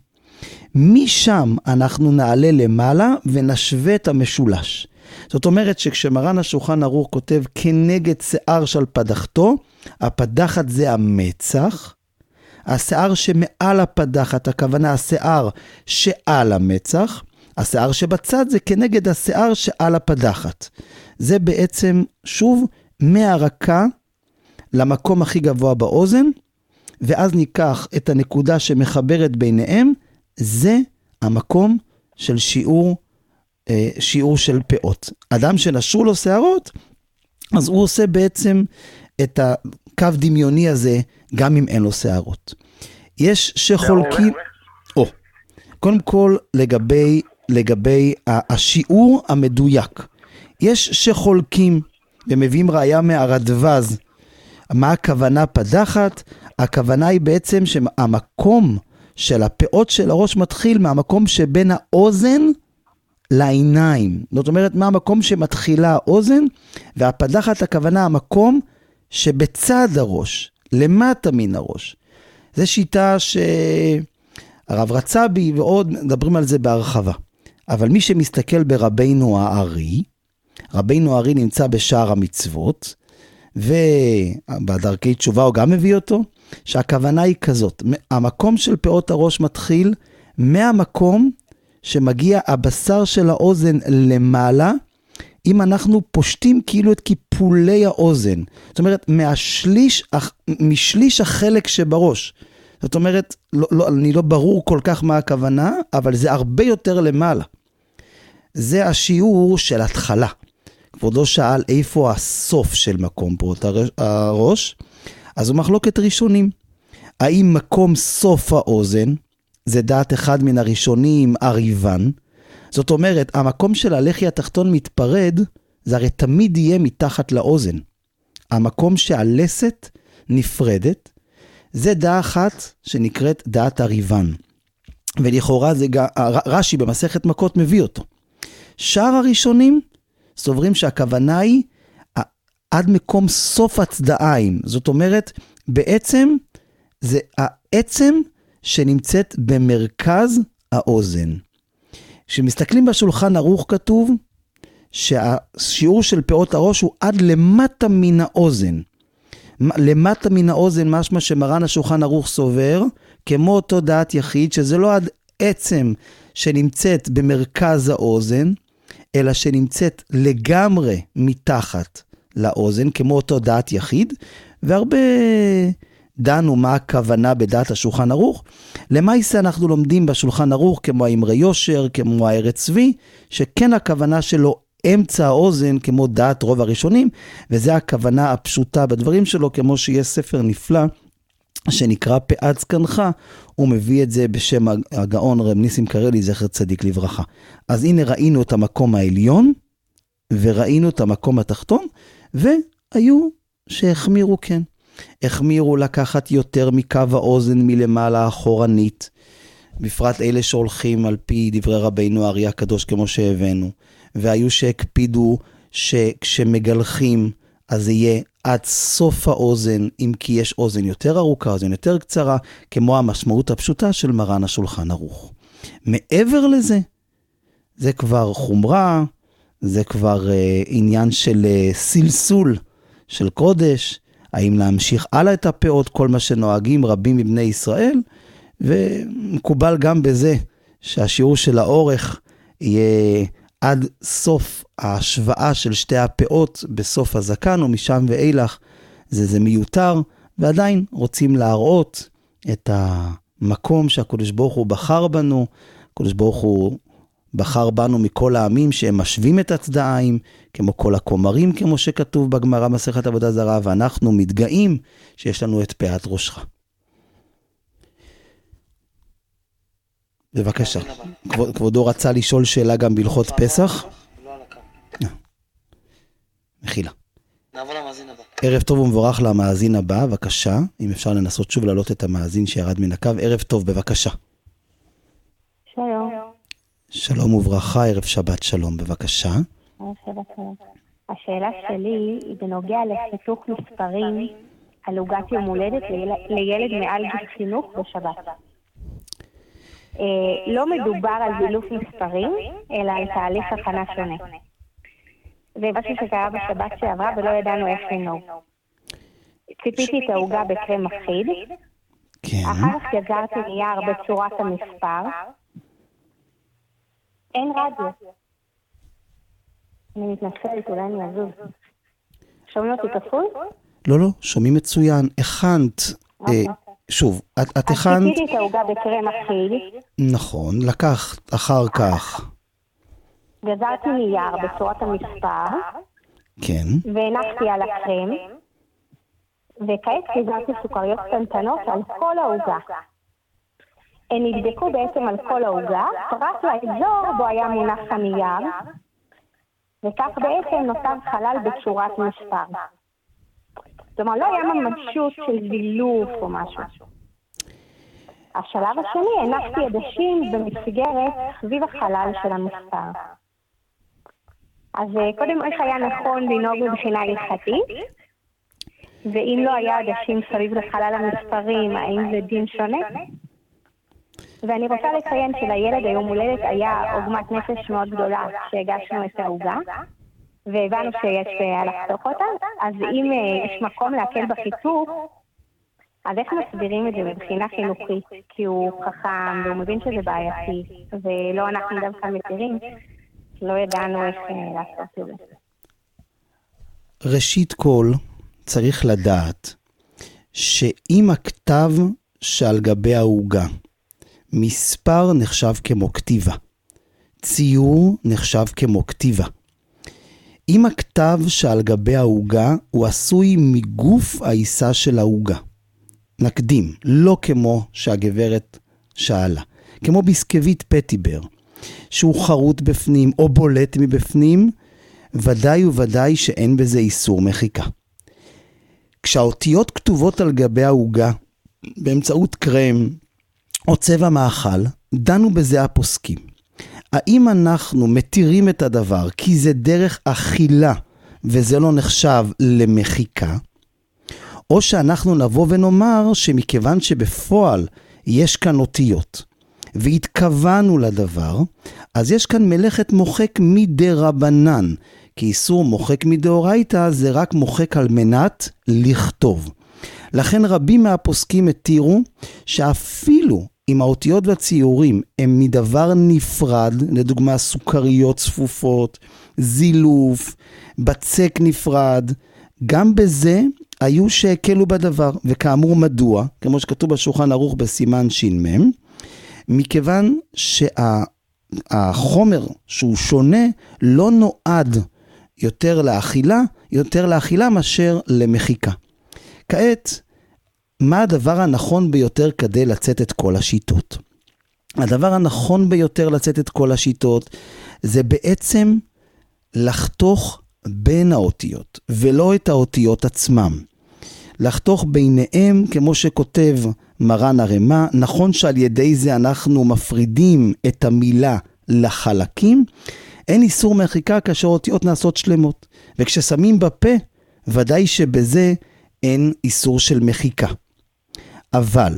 משם אנחנו נעלה למעלה ונשווה את המשולש. זאת אומרת שכשמרן השולחן ערוך כותב כנגד שיער של פדחתו, הפדחת זה המצח, השיער שמעל הפדחת, הכוונה השיער שעל המצח, השיער שבצד זה כנגד השיער שעל הפדחת. זה בעצם שוב מהרקה למקום הכי גבוה באוזן, ואז ניקח את הנקודה שמחברת ביניהם, זה המקום של שיעור, אה, שיעור של פאות. אדם שנשרו לו שערות, אז הוא עושה בעצם את הקו דמיוני הזה, גם אם אין לו שערות. יש שחולקים, או, קודם כל לגבי, לגבי השיעור המדויק. יש שחולקים ומביאים ראיה מהרדב"ז. מה הכוונה פדחת? הכוונה היא בעצם שהמקום של הפאות של הראש מתחיל מהמקום שבין האוזן לעיניים. זאת אומרת, מהמקום שמתחילה האוזן, והפדחת הכוונה המקום שבצד הראש, למטה מן הראש. זו שיטה שהרב רצבי ועוד מדברים על זה בהרחבה. אבל מי שמסתכל ברבינו הארי, רבינו הארי נמצא בשער המצוות, ובדרכי תשובה הוא גם מביא אותו, שהכוונה היא כזאת, המקום של פאות הראש מתחיל מהמקום שמגיע הבשר של האוזן למעלה, אם אנחנו פושטים כאילו את קיפולי האוזן, זאת אומרת מהשליש, משליש החלק שבראש, זאת אומרת, לא, לא, אני לא ברור כל כך מה הכוונה, אבל זה הרבה יותר למעלה. זה השיעור של התחלה. כבודו שאל איפה הסוף של מקום פה, הראש, אז הוא מחלוקת ראשונים. האם מקום סוף האוזן, זה דעת אחד מן הראשונים, אריבן, זאת אומרת, המקום של הלחי התחתון מתפרד, זה הרי תמיד יהיה מתחת לאוזן. המקום שהלסת נפרדת, זה דעה אחת שנקראת דעת אריבן. ולכאורה זה גם, רש"י במסכת מכות מביא אותו. שאר הראשונים סוברים שהכוונה היא עד מקום סוף הצדעיים. זאת אומרת, בעצם זה העצם שנמצאת במרכז האוזן. כשמסתכלים בשולחן ערוך כתוב שהשיעור של פאות הראש הוא עד למטה מן האוזן. למטה מן האוזן משמע שמרן השולחן ערוך סובר, כמו אותו דעת יחיד, שזה לא עד עצם שנמצאת במרכז האוזן, אלא שנמצאת לגמרי מתחת לאוזן, כמו אותו דעת יחיד, והרבה דנו מה הכוונה בדעת השולחן ערוך. למעשה אנחנו לומדים בשולחן ערוך, כמו האמרי יושר, כמו הארץ צבי, שכן הכוונה שלו אמצע האוזן, כמו דעת רוב הראשונים, וזה הכוונה הפשוטה בדברים שלו, כמו שיש ספר נפלא, שנקרא פאת זקנך, הוא מביא את זה בשם הגאון רב ניסים קרלי, זכר צדיק לברכה. אז הנה ראינו את המקום העליון, וראינו את המקום התחתון, והיו שהחמירו כן. החמירו לקחת יותר מקו האוזן מלמעלה אחורנית, בפרט אלה שהולכים על פי דברי רבינו האריה הקדוש כמו שהבאנו, והיו שהקפידו שכשמגלחים אז זה יהיה עד סוף האוזן, אם כי יש אוזן יותר ארוכה, אוזן יותר קצרה, כמו המשמעות הפשוטה של מרן השולחן ערוך. מעבר לזה, זה כבר חומרה, זה כבר אה, עניין של אה, סלסול של קודש, האם להמשיך הלאה את הפאות, כל מה שנוהגים רבים מבני ישראל, ומקובל גם בזה שהשיעור של האורך יהיה עד סוף ההשוואה של שתי הפאות בסוף הזקן, ומשם ואילך זה, זה מיותר, ועדיין רוצים להראות את המקום שהקדוש ברוך הוא בחר בנו, הקדוש ברוך הוא בחר בנו מכל העמים שהם משווים את הצדעיים, כמו כל הכומרים, כמו שכתוב בגמרא מסכת עבודה זרה, ואנחנו מתגאים שיש לנו את פאת ראשך. בבקשה. כבודו רצה לשאול שאלה גם בהלכות פסח? לא על הקו. מחילה. נעבור למאזין הבא. ערב טוב ומבורך למאזין הבא, בבקשה. אם אפשר לנסות שוב להעלות את המאזין שירד מן הקו. ערב טוב, בבקשה. שלום. שלום וברכה, ערב שבת שלום, בבקשה. ערב שבת שלום. השאלה שלי היא בנוגע לחיתוך מספרים על עוגת יום הולדת לילד מעל גיל חינוך בשבת. לא מדובר על זילוף מספרים, אלא על תהליך הכנה שונה. זה משהו שקרה בשבת שעברה ולא ידענו איך לנהוג. ציפיתי את העוגה בקרם אחיד, אחר כך גזרתי נייר בצורת המספר, אין רדיו. אני מתנצלת, אולי אני אזוז. שומעים אותי כפול? לא, לא, שומעים מצוין. הכנת, שוב, את הכנת... ציפיתי את העוגה בקרם אחיד. נכון, לקחת אחר כך. גזרתי נייר בצורת המספר. כן. והנחתי על הקרם. וכעת גזרתי סוכריות קטנטנות על כל העוגה. הן נבדקו בעצם על כל העוגה, רק לאזור בו היה מונח הנייר, וכך בעצם נותר חלל בצורת מספר. זאת אומרת, לא היה ממשות של זילוף או משהו. השלב השני, הנחתי עדשים במסגרת סביב החלל של המספר. אז קודם איך היה נכון לנהוג מבחינה הלכתית, ואם לא היה עדשים סביב לחלל המספרים, האם זה דין שונה? ואני רוצה לציין שלילד היום הולדת היה עוגמת נפש מאוד גדולה שהגשנו את העוגה, והבנו שיש לחתוך אותה, אז אם יש מקום להקל בחיתוך, אז איך מסבירים את זה מבחינה חינוכית? כי הוא חכם והוא מבין שזה בעייתי, ולא אנחנו דווקא מכירים, לא ידענו איך לעשות את זה. ראשית כל, צריך לדעת שאם הכתב שעל גבי העוגה, מספר נחשב כמו כתיבה. ציור נחשב כמו כתיבה. אם הכתב שעל גבי העוגה הוא עשוי מגוף העיסה של העוגה. נקדים, לא כמו שהגברת שאלה. כמו ביסקוויט פטיבר, שהוא חרוט בפנים או בולט מבפנים, ודאי וודאי שאין בזה איסור מחיקה. כשהאותיות כתובות על גבי העוגה, באמצעות קרם או צבע מאכל, דנו בזה הפוסקים. האם אנחנו מתירים את הדבר כי זה דרך אכילה וזה לא נחשב למחיקה, או שאנחנו נבוא ונאמר שמכיוון שבפועל יש כאן אותיות והתכוונו לדבר, אז יש כאן מלאכת מוחק מדי רבנן, כי איסור מוחק מדאורייתא זה רק מוחק על מנת לכתוב. לכן רבים מהפוסקים התירו שאפילו אם האותיות והציורים הם מדבר נפרד, לדוגמה סוכריות צפופות, זילוף, בצק נפרד, גם בזה היו שהקלו בדבר. וכאמור מדוע, כמו שכתוב בשולחן ערוך בסימן ש"מ, מכיוון שהחומר שהוא שונה לא נועד יותר לאכילה, יותר לאכילה מאשר למחיקה. כעת, מה הדבר הנכון ביותר כדי לצאת את כל השיטות? הדבר הנכון ביותר לצאת את כל השיטות זה בעצם לחתוך בין האותיות ולא את האותיות עצמם. לחתוך ביניהם, כמו שכותב מרן הרמ"א, נכון שעל ידי זה אנחנו מפרידים את המילה לחלקים, אין איסור מחיקה כאשר אותיות נעשות שלמות. וכששמים בפה, ודאי שבזה אין איסור של מחיקה. אבל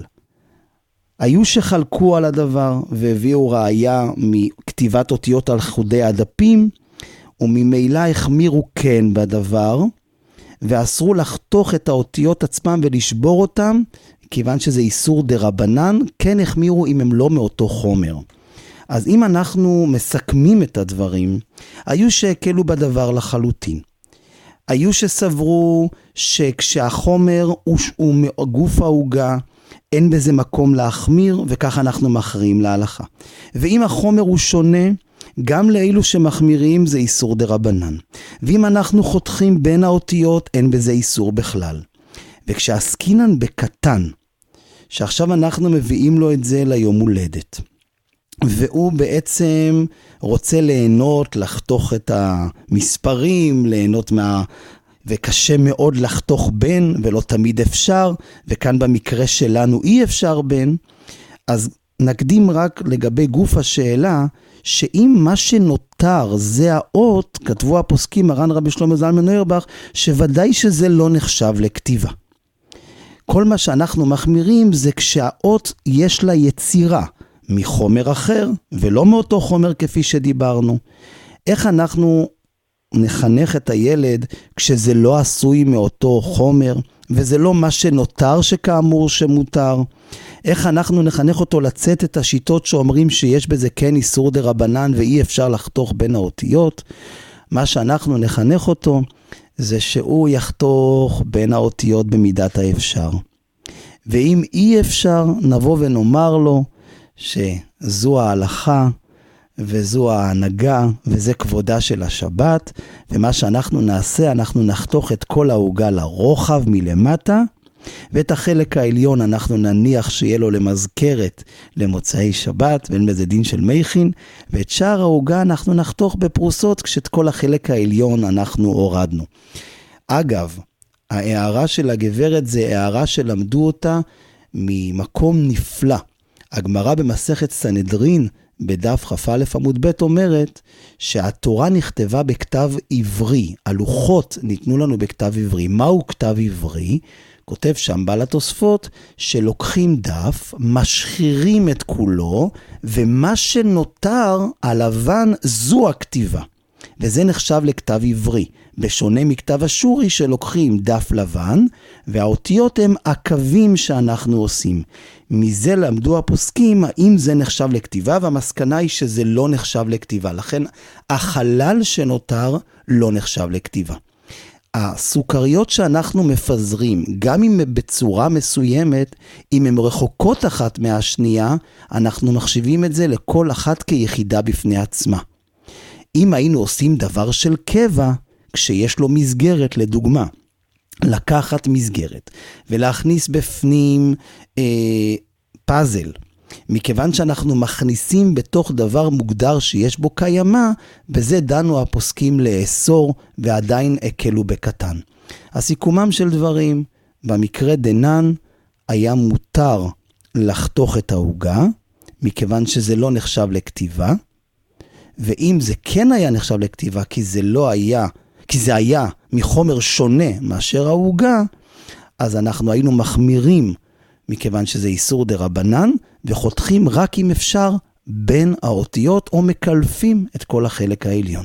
היו שחלקו על הדבר והביאו ראיה מכתיבת אותיות על חודי הדפים, וממילא החמירו כן בדבר, ואסרו לחתוך את האותיות עצמם ולשבור אותם, כיוון שזה איסור דרבנן, כן החמירו אם הם לא מאותו חומר. אז אם אנחנו מסכמים את הדברים, היו שהקלו בדבר לחלוטין. היו שסברו שכשהחומר הוא, הוא גוף העוגה, אין בזה מקום להחמיר, וכך אנחנו מכריעים להלכה. ואם החומר הוא שונה, גם לאלו שמחמירים זה איסור דרבנן. ואם אנחנו חותכים בין האותיות, אין בזה איסור בכלל. וכשעסקינן בקטן, שעכשיו אנחנו מביאים לו את זה ליום הולדת, והוא בעצם רוצה ליהנות, לחתוך את המספרים, ליהנות מה... וקשה מאוד לחתוך בין, ולא תמיד אפשר, וכאן במקרה שלנו אי אפשר בין, אז נקדים רק לגבי גוף השאלה, שאם מה שנותר זה האות, כתבו הפוסקים מרן רבי שלמה זלמן אוירבך, שוודאי שזה לא נחשב לכתיבה. כל מה שאנחנו מחמירים זה כשהאות יש לה יצירה מחומר אחר, ולא מאותו חומר כפי שדיברנו. איך אנחנו נחנך את הילד כשזה לא עשוי מאותו חומר, וזה לא מה שנותר שכאמור שמותר? איך אנחנו נחנך אותו לצאת את השיטות שאומרים שיש בזה כן איסור דרבנן ואי אפשר לחתוך בין האותיות? מה שאנחנו נחנך אותו זה שהוא יחתוך בין האותיות במידת האפשר. ואם אי אפשר, נבוא ונאמר לו שזו ההלכה וזו ההנהגה וזה כבודה של השבת, ומה שאנחנו נעשה, אנחנו נחתוך את כל העוגה לרוחב מלמטה, ואת החלק העליון אנחנו נניח שיהיה לו למזכרת למוצאי שבת, ואין בזה דין של מייכין, ואת שאר העוגה אנחנו נחתוך בפרוסות, כשאת כל החלק העליון אנחנו הורדנו. אגב, ההערה של הגברת זה הערה שלמדו אותה ממקום נפלא. הגמרא במסכת סנהדרין בדף כ"א עמוד ב' אומרת שהתורה נכתבה בכתב עברי, הלוחות ניתנו לנו בכתב עברי. מהו כתב עברי? כותב שם בעל התוספות שלוקחים דף, משחירים את כולו, ומה שנותר הלבן זו הכתיבה. וזה נחשב לכתב עברי, בשונה מכתב אשורי שלוקחים דף לבן, והאותיות הם עקבים שאנחנו עושים. מזה למדו הפוסקים האם זה נחשב לכתיבה, והמסקנה היא שזה לא נחשב לכתיבה. לכן החלל שנותר לא נחשב לכתיבה. הסוכריות שאנחנו מפזרים, גם אם בצורה מסוימת, אם הן רחוקות אחת מהשנייה, אנחנו מחשיבים את זה לכל אחת כיחידה בפני עצמה. אם היינו עושים דבר של קבע, כשיש לו מסגרת, לדוגמה, לקחת מסגרת ולהכניס בפנים אה, פאזל, מכיוון שאנחנו מכניסים בתוך דבר מוגדר שיש בו קיימה, בזה דנו הפוסקים לאסור ועדיין הקלו בקטן. הסיכומם של דברים, במקרה דנן היה מותר לחתוך את ההוגה, מכיוון שזה לא נחשב לכתיבה, ואם זה כן היה נחשב לכתיבה, כי זה לא היה, כי זה היה מחומר שונה מאשר ההוגה, אז אנחנו היינו מחמירים, מכיוון שזה איסור דרבנן, וחותכים רק אם אפשר בין האותיות, או מקלפים את כל החלק העליון.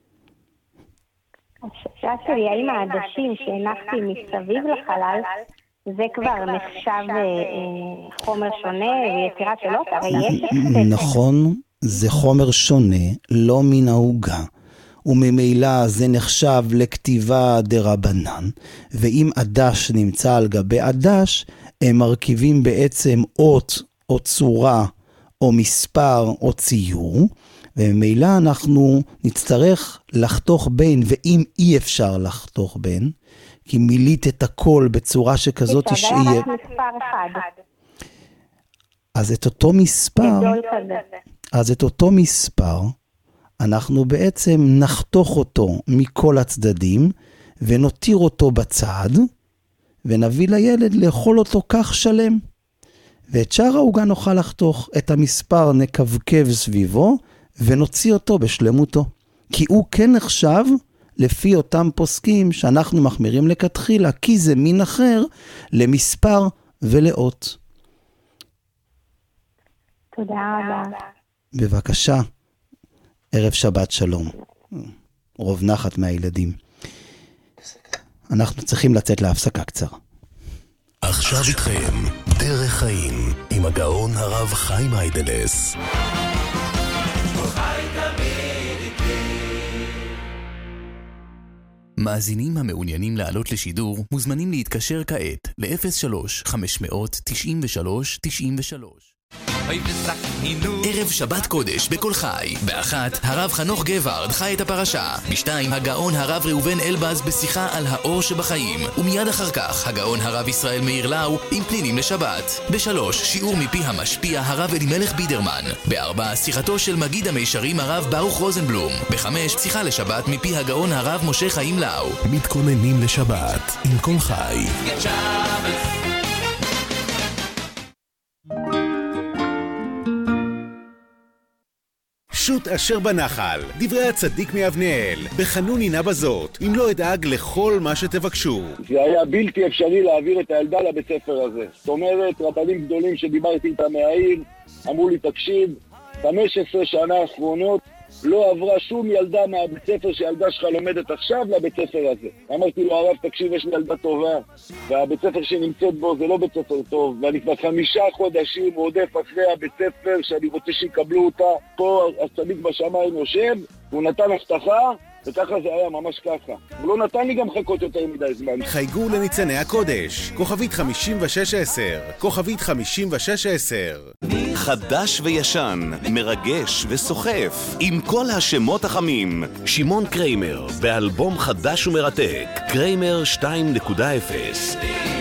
השאלה שלי, האם העדשים שהנחתי מסביב לחלל, זה כבר נחשב אה, חומר שונה ויצירה שלו? הרי יש... נכון, זה חומר שונה, לא מן ההוגה. וממילא זה נחשב לכתיבה דרבנן, ואם עדש נמצא על גבי עדש, הם מרכיבים בעצם אות או צורה או מספר או ציור, וממילא אנחנו נצטרך לחתוך בין, ואם אי אפשר לחתוך בין, כי מילית את הכל בצורה שכזאת שיהיה... זה רק מספר אחד. אז את אותו מספר, אז את אותו מספר, אנחנו בעצם נחתוך אותו מכל הצדדים, ונותיר אותו בצד, ונביא לילד לאכול אותו כך שלם. ואת שאר העוגה נוכל לחתוך, את המספר נקבקב סביבו, ונוציא אותו בשלמותו. כי הוא כן נחשב לפי אותם פוסקים שאנחנו מחמירים לכתחילה, כי זה מין אחר למספר ולאות. תודה רבה. בבקשה, ערב שבת שלום. רוב נחת מהילדים. אנחנו צריכים לצאת להפסקה קצר. עכשיו איתכם, דרך חיים, עם הגאון הרב חיים היידלס. מאזינים המעוניינים לעלות לשידור מוזמנים להתקשר כעת ל-אפס שלוש חמש תשע שלוש תשע שלוש. ערב שבת קודש בכל חי. באחת, הרב חנוך גברד חי את הפרשה. בשתיים, הגאון הרב ראובן אלבז בשיחה על האור שבחיים. ומיד אחר כך, הגאון הרב ישראל מאיר לאו עם פנינים לשבת. בשלוש, שיעור מפי המשפיע הרב אלימלך בידרמן. בארבע, שיחתו של מגיד המישרים הרב ברוך רוזנבלום. בחמש, שיחה לשבת מפי הגאון הרב משה חיים לאו. מתכוננים לשבת עם כל חי. שוט אשר בנחל, דברי הצדיק מאבנאל, בחנוני נא בזאת, אם לא אדאג לכל מה שתבקשו. זה היה בלתי אפשרי להעביר את הילדה לבית ספר הזה. זאת אומרת, רבנים גדולים שדיברתי איתם מהעיר, אמרו לי, תקשיב, חמש עשרה שנה האחרונות, לא עברה שום ילדה מהבית ספר שהילדה שלך לומדת עכשיו לבית ספר הזה. אמרתי לו, הרב, תקשיב, יש לי ילדה טובה, והבית ספר שנמצאת בו זה לא בית ספר טוב, ואני כבר חמישה חודשים רודף אחרי הבית ספר שאני רוצה שיקבלו אותה. פה הצדיק בשמיים יושב, הוא נתן הבטחה, וככה זה היה, ממש ככה. הוא לא נתן לי גם חכות יותר מדי זמן. חייגו לניצני הקודש, כוכבית חמישים ושש עשר, כוכבית חמישים ושש עשר. חדש וישן, מרגש וסוחף, עם כל השמות החמים. שמעון קריימר, באלבום חדש ומרתק, קריימר שתיים נקודה אפס.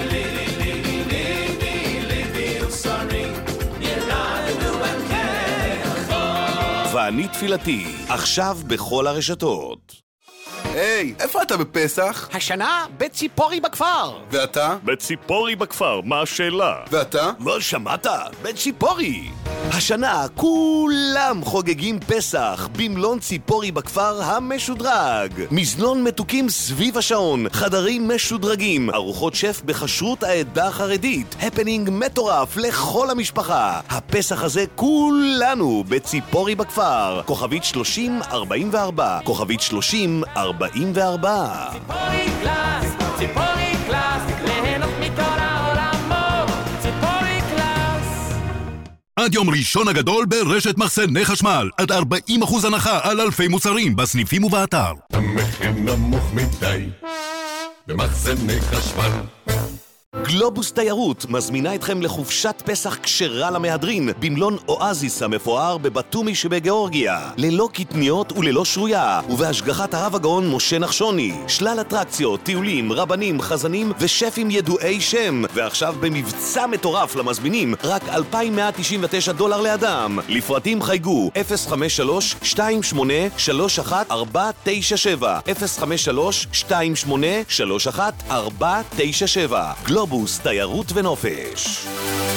ואני תפילתי, עכשיו בכל הרשתות. היי, איפה אתה בפסח? השנה בציפורי בכפר. ואתה? בציפורי בכפר, מה השאלה? ואתה? מה שמעת? בציפורי. השנה כולם חוגגים פסח במלון ציפורי בכפר המשודרג. מזנון מתוקים סביב השעון, חדרים משודרגים, ארוחות שף בחשרות העדה החרדית, הפנינג מטורף לכל המשפחה. הפסח הזה כולנו בציפורי בכפר. כוכבית שלושים ארבעים וארבע, כוכבית שלושים ארבעים וארבע. ציפורי קלאס, ציפורי קלאס, ליהנות מכל העולמות, ציפורי קלאס. עד יום ראשון הגדול ברשת מחסני חשמל, עד ארבעים אחוז הנחה על אלפי מוצרים בסניפים ובאתר. המחיר נמוך מדי, במחסני חשמל. גלובוס תיירות מזמינה אתכם לחופשת פסח כשרה למהדרין במלון אואזיס המפואר בבטומי שבגיאורגיה, ללא קטניות וללא שרויה, ובהשגחת הרב הגאון משה נחשוני. שלל אטרקציות, טיולים, רבנים, חזנים ושפים ידועי שם, ועכשיו במבצע מטורף למזמינים רק אלפיים מאה תשעים ותשע דולר לאדם. לפרטים חייגו אפס חמש שלוש שתיים שמונה שלוש אחת ארבע תשע שבע אפס חמש שלוש שתיים שמונה שלוש אחת ארבע תשע שבע. גלובוס תיירות ונופש.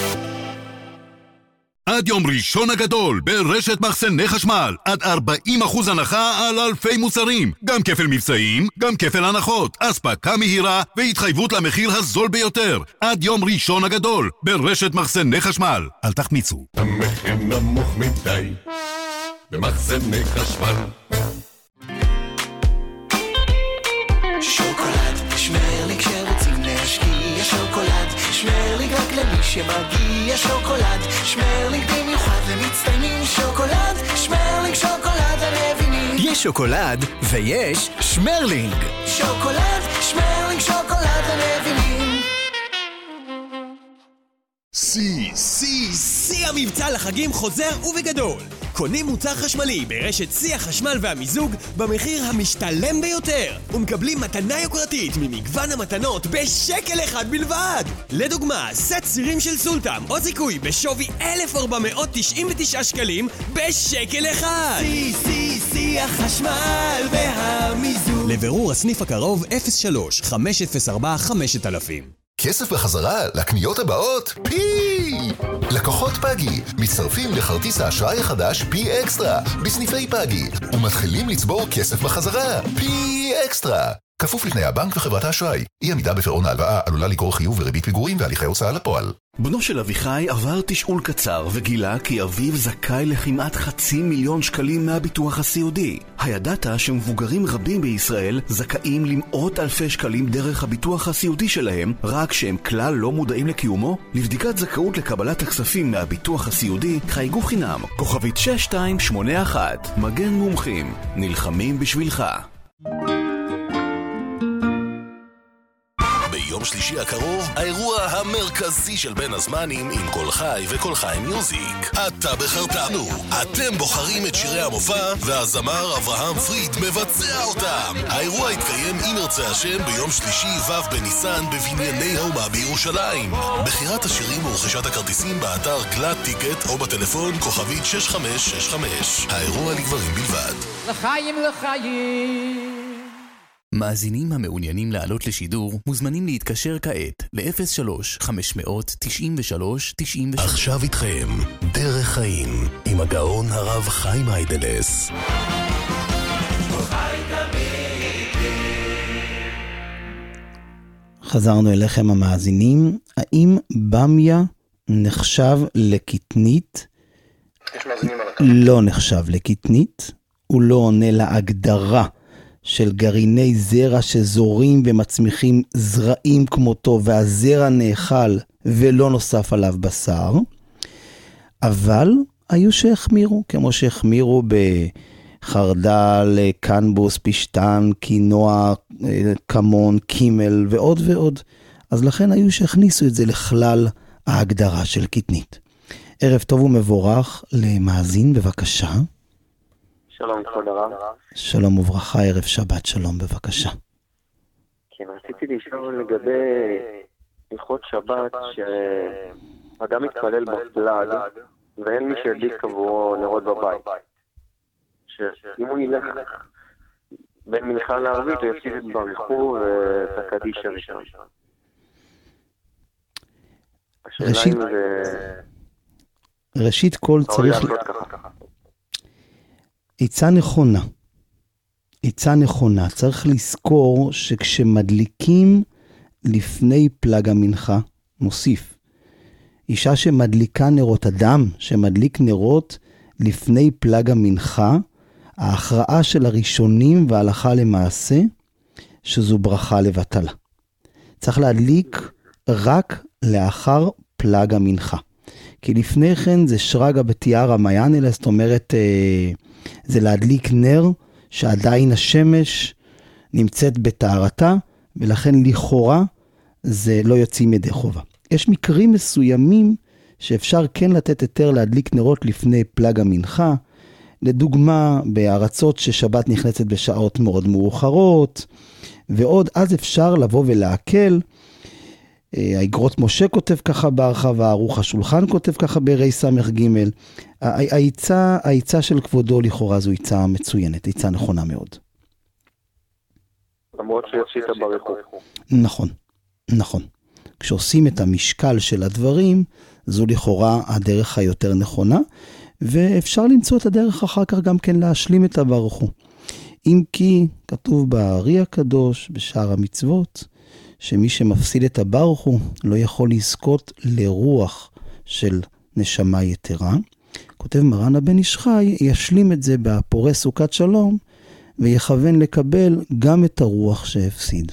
עד יום ראשון הגדול ברשת מחסני חשמל עד ארבעים אחוז הנחה על אלפי מוצרים, גם כפל מבצעים, גם כפל הנחות, אספקה מהירה והתחייבות למחיר הזול ביותר. עד יום ראשון הגדול ברשת מחסני חשמל. אל תחמיצו. המחיר נמוך מדי במחסני חשמל. שוקולד שמרליק כשרוצים להשקיע, שוקולד שמרליק רק למי שמגיע, שוקולד שמרליק במיוחד למצטיינים, שוקולד שמרליק שוקולד המבינים. יש שוקולד ויש שמרלינג. שוקולד שמרליק שוקולד המבינים. סי, סי, סי המבצע לחגים חוזר ובגדול. קונים מוצר חשמלי ברשת סי החשמל והמיזוג במחיר המשתלם ביותר, ומקבלים מתנה יוקרתית ממגוון המתנות בשקל אחד בלבד. לדוגמה, סט סירים של סולטם או זיכוי בשווי אלף ארבע מאות תשעים ותשעה שקלים בשקל אחד. סי, סי, סי החשמל והמיזוג. לבירור הסניף הקרוב אפס שלוש חמש אפס ארבע חמש אלף. כסף בחזרה לקניות הבאות? פי! לקוחות פאגי מצטרפים לכרטיס האשראי החדש פי אקסטרה בסניפי פאגי ומתחילים לצבור כסף בחזרה. פי אקסטרה. כפוף לתנאי הבנק וחברת האשראי. אי עמידה בפירעון ההלוואה עלולה לגרור חיוב וריבית פיגורים והליכי הוצאה לפועל. בנו של אביחי עבר תשאול קצר וגילה כי אביו זכאי לכמעט חצי מיליון שקלים מהביטוח הסיעודי. הידעת שמבוגרים רבים בישראל זכאים למאות אלפי שקלים דרך הביטוח הסיעודי שלהם, רק שהם כלל לא מודעים לקיומו? לבדיקת זכאות לקבלת הכספים מהביטוח הסיעודי חייגו חינם, כוכבית שש שתיים שמונה אחת. מגן מומחים, נלחמים בשבילך. ביום שלישי הקרוב, האירוע המרכזי של בין הזמנים עם כל חי וכל חי מיוזיק. אתה בחרתנו. אתם בוחרים את שירי המופע, והזמר אברהם פריד מבצע אותם. האירוע יתקיים אם ירצה השם ביום שלישי ו' בניסן בבנייני האומה בירושלים. בחירת השירים ורכישת הכרטיסים באתר קלט טיקט או בטלפון כוכבית שש חמש שש חמש. האירוע לגברים בלבד. לחיים לחיים. מאזינים המעוניינים לעלות לשידור מוזמנים להתקשר כעת ל-אפס שלוש חמש תשע שלוש תשע שלוש. עכשיו איתכם דרך חיים עם הגאון הרב חיים היידלס. חזרנו אליכם המאזינים. האם במיה נחשב לקטנית? לא נחשב לקטנית. הוא לא עונה להגדרה של גרעיני זרע שזורים ומצמיחים זרעים כמותו, והזרע נאכל ולא נוסף עליו בשר. אבל היו שהחמירו, כמו שהחמירו בחרדל, קנבוס, פשטן, קינוע, כמון, קימל ועוד ועוד. אז לכן היו שהכניסו את זה לכלל ההגדרה של קטנית. ערב טוב ומבורך למאזין, בבקשה. שלום כבוד הרב. שלום וברכה, ערב שבת שלום, בבקשה. כן, רציתי לשאול לגבי הלכות שבת, שאדם מתפלל בפלג ואין מי שידליק עבורו נרות בבית, שאם הוא ילך בין מנחה לערבית הוא יפסיד את ברכו ואת הקדיש הראשון. ראשית, ראשית כל צריך עצה נכונה. עצה נכונה. צריך לזכור שכשמדליקים לפני פלג המנחה, מוסיף, אישה שמדליקה נרות, אדם שמדליק נרות לפני פלג המנחה, ההכרעה של הראשונים וההלכה למעשה, שזו ברכה לבטלה. צריך להדליק רק לאחר פלג המנחה. כי לפני כן זה שרגא בתיארא מיינלה, זאת אומרת, זה להדליק נר שעדיין השמש נמצאת בטהרתה, ולכן לכאורה זה לא יוצאים ידי חובה. יש מקרים מסוימים שאפשר כן לתת היתר להדליק נרות לפני פלג המנחה, לדוגמה בארצות ששבת נכנסת בשעות מאוד מאוחרות, ועוד אז אפשר לבוא ולהקל. האגרות משה כותב ככה בהרחבה, ערוך השולחן כותב ככה ברי סמך ג'. העיצה, העיצה של כבודו לכאורה זו עיצה מצוינת, עיצה נכונה מאוד. למרות שעשית ברכו. נכון, נכון. כשעושים את המשקל של הדברים, זו לכאורה הדרך היותר נכונה, ואפשר למצוא את הדרך אחר כך גם כן להשלים את הברכו. אם כי כתוב בארי הקדוש, בשער המצוות, שמי שמפסיד את הברכו לא יכול לזכות לרוח של נשמה יתרה. כותב מרן הבן איש חי, ישלים את זה בפורה סוכת שלום, ויכוון לקבל גם את הרוח שהפסיד.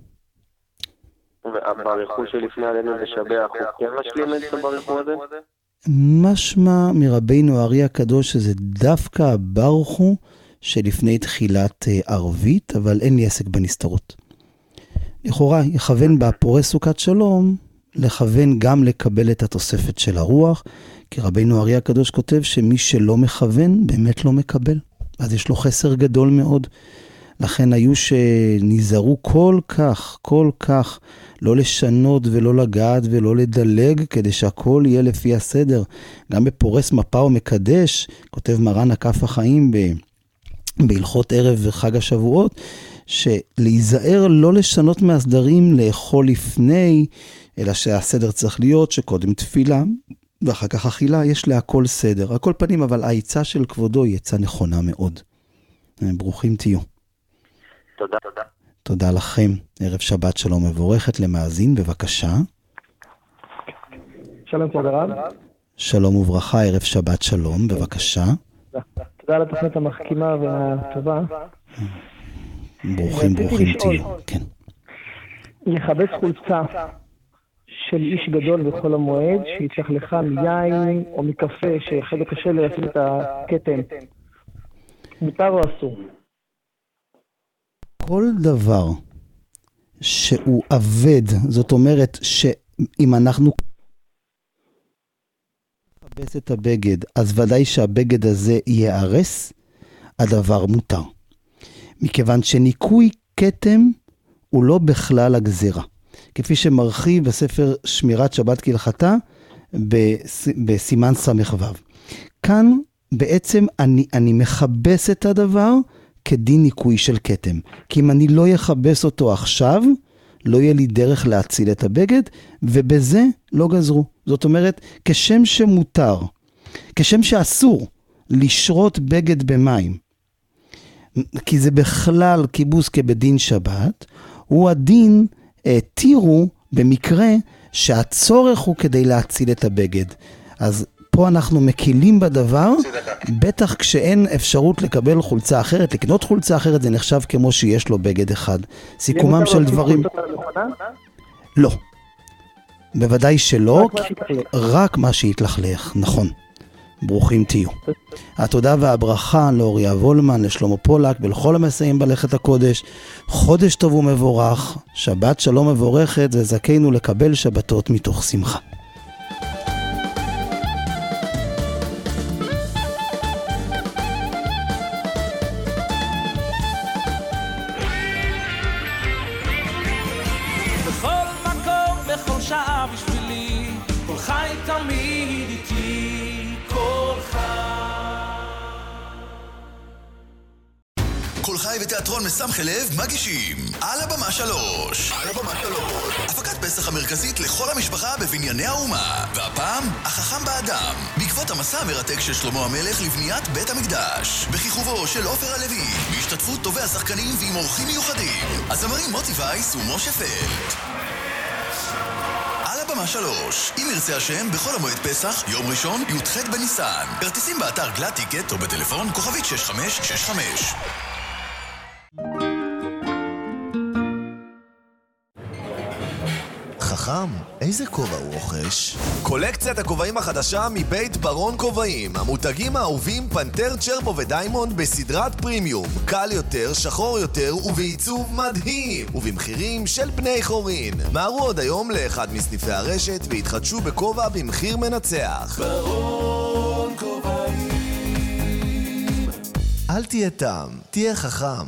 והברכו שלפני עלינו לשבח, הוא כן משלים את הברכו הזה? משמע מרבינו הארי הקדוש שזה דווקא הברכו שלפני תחילת ערבית, אבל אין לי עסק בנסתרות. לכאורה יכוון בפורה סוכת שלום, לכוון גם לקבל את התוספת של הרוח, כי רבינו הארי הקדוש כותב שמי שלא מכוון באמת לא מקבל. אז יש לו חסר גדול מאוד. לכן היו שנזהרו כל כך, כל כך, לא לשנות ולא לגעת ולא לדלג, כדי שהכל יהיה לפי הסדר. גם בפורס מפה ומקדש, כותב מרן הכף החיים ב... בהלכות ערב וחג השבועות, שלהיזהר לא לשנות מהסדרים לאכול לפני, אלא שהסדר צריך להיות שקודם תפילה, ואחר כך אכילה, יש להכל סדר. הכל פנים, אבל העיצה של כבודו היא עצה נכונה מאוד. ברוכים תהיו. תודה, תודה. תודה לכם. ערב שבת שלום מבורכת למאזין, בבקשה. שלום כבוד הרב. שלום וברכה, ערב שבת שלום, בבקשה. תודה על התוכנית המחכימה והטובה. ברוכים, ברוכים תהיו. כן. לכבס חולצה של איש גדול בכל המועד, שיצטרך לך מיין או מקפה, שחלק קשה לשים את הכתם. מותר או אסור? כל דבר שהוא עבד, זאת אומרת שאם אנחנו נכבס את הבגד, אז ודאי שהבגד הזה יערס, הדבר מותר. מכיוון שניקוי כתם הוא לא בכלל הגזירה. כפי שמרחיב בספר שמירת שבת כהלכתה בסימן סמך וו. כאן בעצם אני, אני מכבס את הדבר כדין ניקוי של כתם. כי אם אני לא יכבס אותו עכשיו, לא יהיה לי דרך להציל את הבגד, ובזה לא גזרו. זאת אומרת, כשם שמותר, כשם שאסור לשרות בגד במים, כי זה בכלל קיבוס כבדין שבת, הוא הדין התירו במקרה שהצורך הוא כדי להציל את הבגד. אז פה אנחנו מקילים בדבר, בטח כשאין אפשרות לקבל חולצה אחרת, לקנות חולצה אחרת זה נחשב כמו שיש לו בגד אחד. סיכומם של דברים... לא. בוודאי שלא, רק מה שהתלכלך, נכון. ברוכים תהיו. התודה והברכה לאוריה וולמן, לשלמה פולק ולכל המסייעים בלכת הקודש. חודש טוב ומבורך, שבת שלום מבורכת, וזכינו לקבל שבתות מתוך שמחה. בכל מקום, בכל שעה בשבילי, כל חי תמיד איתי, כל כל חי ותיאטרון מסמכי לב מגישים על הבמה שלוש. על הבמה שלוש. הפקת פסח המרכזית לכל המשפחה בבנייני האומה. והפעם, החכם באדם. בעקבות המסע המרתק של שלמה המלך לבניית בית המקדש. בכיכובו של עופר הלוי. בהשתתפות טובי השחקנים ועם אורחים מיוחדים. הזמרים מוטי וייס ומשה פלד. על הבמה שלוש. אם ירצה השם, בכל המועד פסח, יום ראשון, י"ח בניסן. כרטיסים באתר גלאט טיקט או בטלפון כוכבית שש חמש שש חמש. חכם, איזה כובע הוא רוכש? קולקציית הכובעים החדשה מבית ברון כובעים. המותגים האהובים פנטר, צ'רבו ודיימונד בסדרת פרימיום. קל יותר, שחור יותר ובעיצוב מדהים. ובמחירים של בני חורין. מהרו עוד היום לאחד מסניפי הרשת והתחדשו בכובע במחיר מנצח. ברון כובעים. אל תהיה תם, תהיה חכם.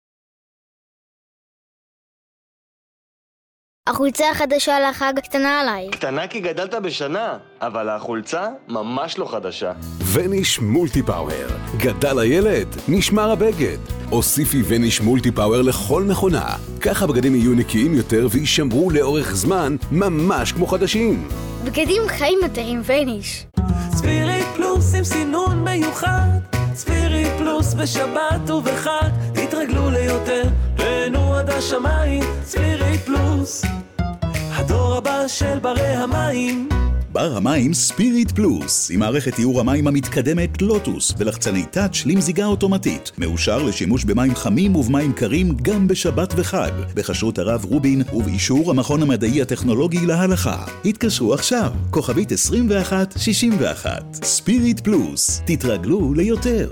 החולצה החדשה לחג קטנה עליי. קטנה כי גדלת בשנה, אבל החולצה ממש לא חדשה. וניש מולטי פאוור. גדל הילד, נשמר הבגד. הוסיפי וניש מולטי פאוור לכל מכונה. ככה הבגדים יהיו נקיים יותר וישמרו לאורך זמן ממש כמו חדשים. בגדים חיים יותר עם וניש. ספיריט פלוס עם סינון מיוחד. ספיריט פלוס בשבת ובחג. תתרגלו ליותר, רנו עד השמיים. ספיריט פלוס, הדור הבא של ברי המים. בר המים ספיריט פלוס, עם מערכת תיאור המים המתקדמת לוטוס ולחצני טאץ' למזיגה אוטומטית. מאושר לשימוש במים חמים ובמים קרים גם בשבת וחג, בחשרות הרב רובין ובאישור המכון המדעי הטכנולוגי להלכה. התקשרו עכשיו, כוכבית עשרים ואחת שישים ואחת. ספיריט פלוס, תתרגלו ליותר.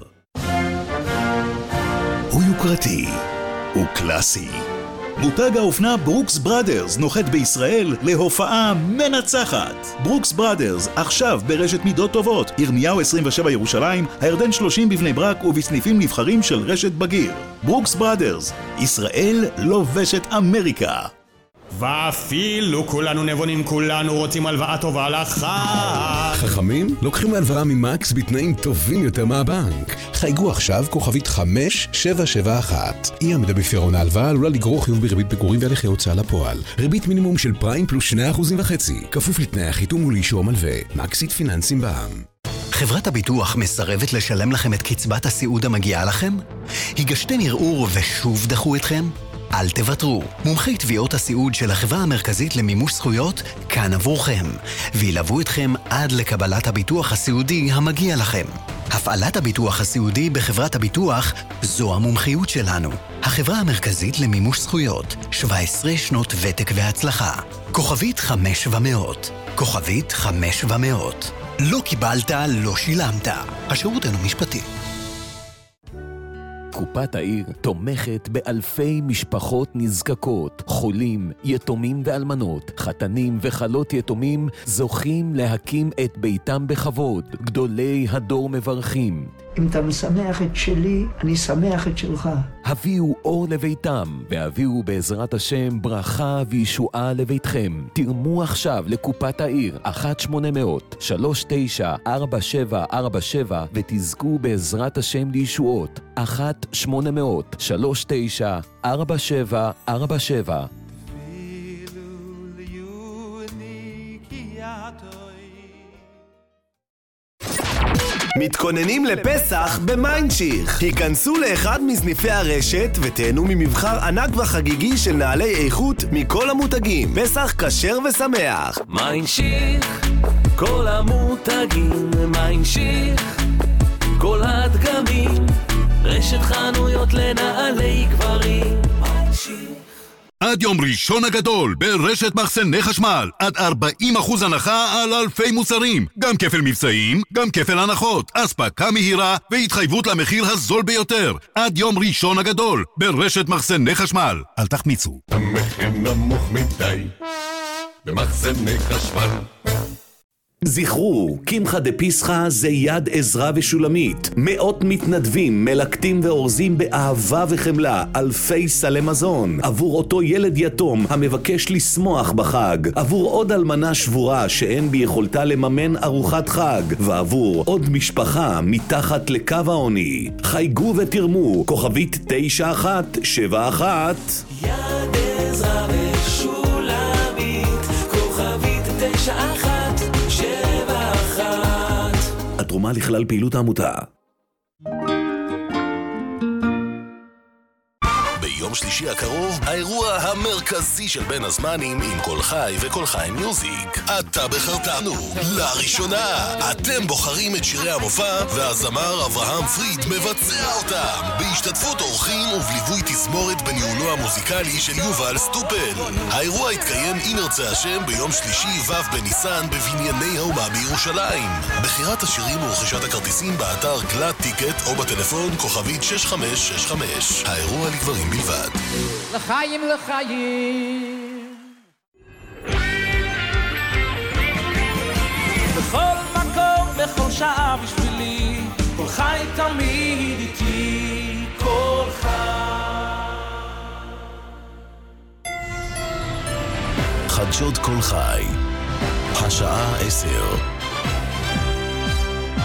הוא יוקרתי, הוא קלאסי. מותג האופנה ברוקס בראדרס נוחת בישראל להופעה מנצחת. ברוקס בראדרס עכשיו ברשת מידות טובות, ירמיהו עשרים ושבע ירושלים, הירדן שלושים בבני ברק ובסניפים נבחרים של רשת בגיר. ברוקס בראדרס, ישראל לובשת אמריקה. ואפילו כולנו נבונים, כולנו רוצים הלוואה טובה לחג. חכמים לוקחים הלוואה ממקס בתנאים טובים יותר מהבנק. חייגו עכשיו כוכבית חמש שבע שבע אחת. אי עמידה בפירעון ההלוואה עלולה לגרור חיוב בריבית פיגורים והליכי הוצאה לפועל. ריבית מינימום של פריים פלוס שני אחוזים וחצי. כפוף לתנאי החיתום ולאישור מלווה. מקסית פיננסים בע"מ. חברת הביטוח מסרבת לשלם לכם את קצבת הסיעוד המגיעה לכם? הגשתם ערעור ושוב דחו אתכם? אל תוותרו. מומחי תביעות הסיעוד של החברה המרכזית למימוש זכויות כאן עבורכם, וילוו אתכם עד לקבלת הביטוח הסיעודי המגיע לכם. הפעלת הביטוח הסיעודי בחברת הביטוח זו המומחיות שלנו. החברה המרכזית למימוש זכויות, שבע עשרה שנות ותק והצלחה. כוכבית חמש ומאות. כוכבית חמש ומאות. לא קיבלת, לא שילמת. השירות אינו משפטי. קופת העיר תומכת באלפי משפחות נזקקות, חולים, יתומים ואלמנות, חתנים וחלות יתומים זוכים להקים את ביתם בכבוד. גדולי הדור מברכים. אם אתה משמח את שלי, אני שמח את שלך. הביאו אור לביתם, והביאו בעזרת השם ברכה וישועה לביתכם. תרמו עכשיו לקופת העיר, אחת שמונה מאות שלוש תשע ארבע שבע ארבע שבע, ותזכו בעזרת השם לישועות. אחת שמונה מאות שלוש תשע ארבע שבע ארבע שבע. מתכוננים לפסח במיינדשיך. היכנסו לאחד מסניפי הרשת ותהנו ממבחר ענק וחגיגי של נעלי איכות מכל המותגים. פסח כשר ושמח. מיינדשיך, כל המותגים. מיינדשיך, כל הדגמים. רשת חנויות לנעלי גברים. מיינדשיך. עד יום ראשון הגדול ברשת מחסני חשמל עד ארבעים אחוז הנחה על אלפי מוצרים, גם כפל מבצעים, גם כפל הנחות, אספקה מהירה והתחייבות למחיר הזול ביותר. עד יום ראשון הגדול ברשת מחסני חשמל. אל תחמיצו. המחיר נמוך מדי במחסני חשמל. זכרו, קמחא דפסחא זה יד עזרא ושולמית. מאות מתנדבים, מלקטים ואורזים באהבה וחמלה אלפי סלי מזון עבור אותו ילד יתום המבקש לשמוח בחג, עבור עוד אלמנה שבורה שאין ביכולתה לממן ארוחת חג, ועבור עוד משפחה מתחת לקו העוני. חייגו ותרמו, כוכבית תשע אחת שבע אחת. יד עזרא ושולמית, כוכבית תשע אחת שבע אחת. התרומה לכלל פעילות העמותה. ביום שלישי הקרוב, האירוע המרכזי של בין הזמנים עם כל חי וכל חי מיוזיק. אתה בחרתנו. לראשונה, אתם בוחרים את שירי המופע, והזמר אברהם פריד מבצע אותם, בהשתתפות אורחים ובליווי תזמורת בניהולו המוזיקלי של יובל סטופל. האירוע יתקיים אם ירצה השם ביום שלישי ו' בניסן בבנייני האומה בירושלים. בחירת השירים ורכישת הכרטיסים באתר גלת טיקט או בטלפון כוכבית שש חמש שש חמש. האירוע לגברים בלבד. לחיים לחיים. בכל מקום, בכל שעה בשבילי, כל חי תמיד איתי, כל חי. חדשות כל חי, השעה עשר.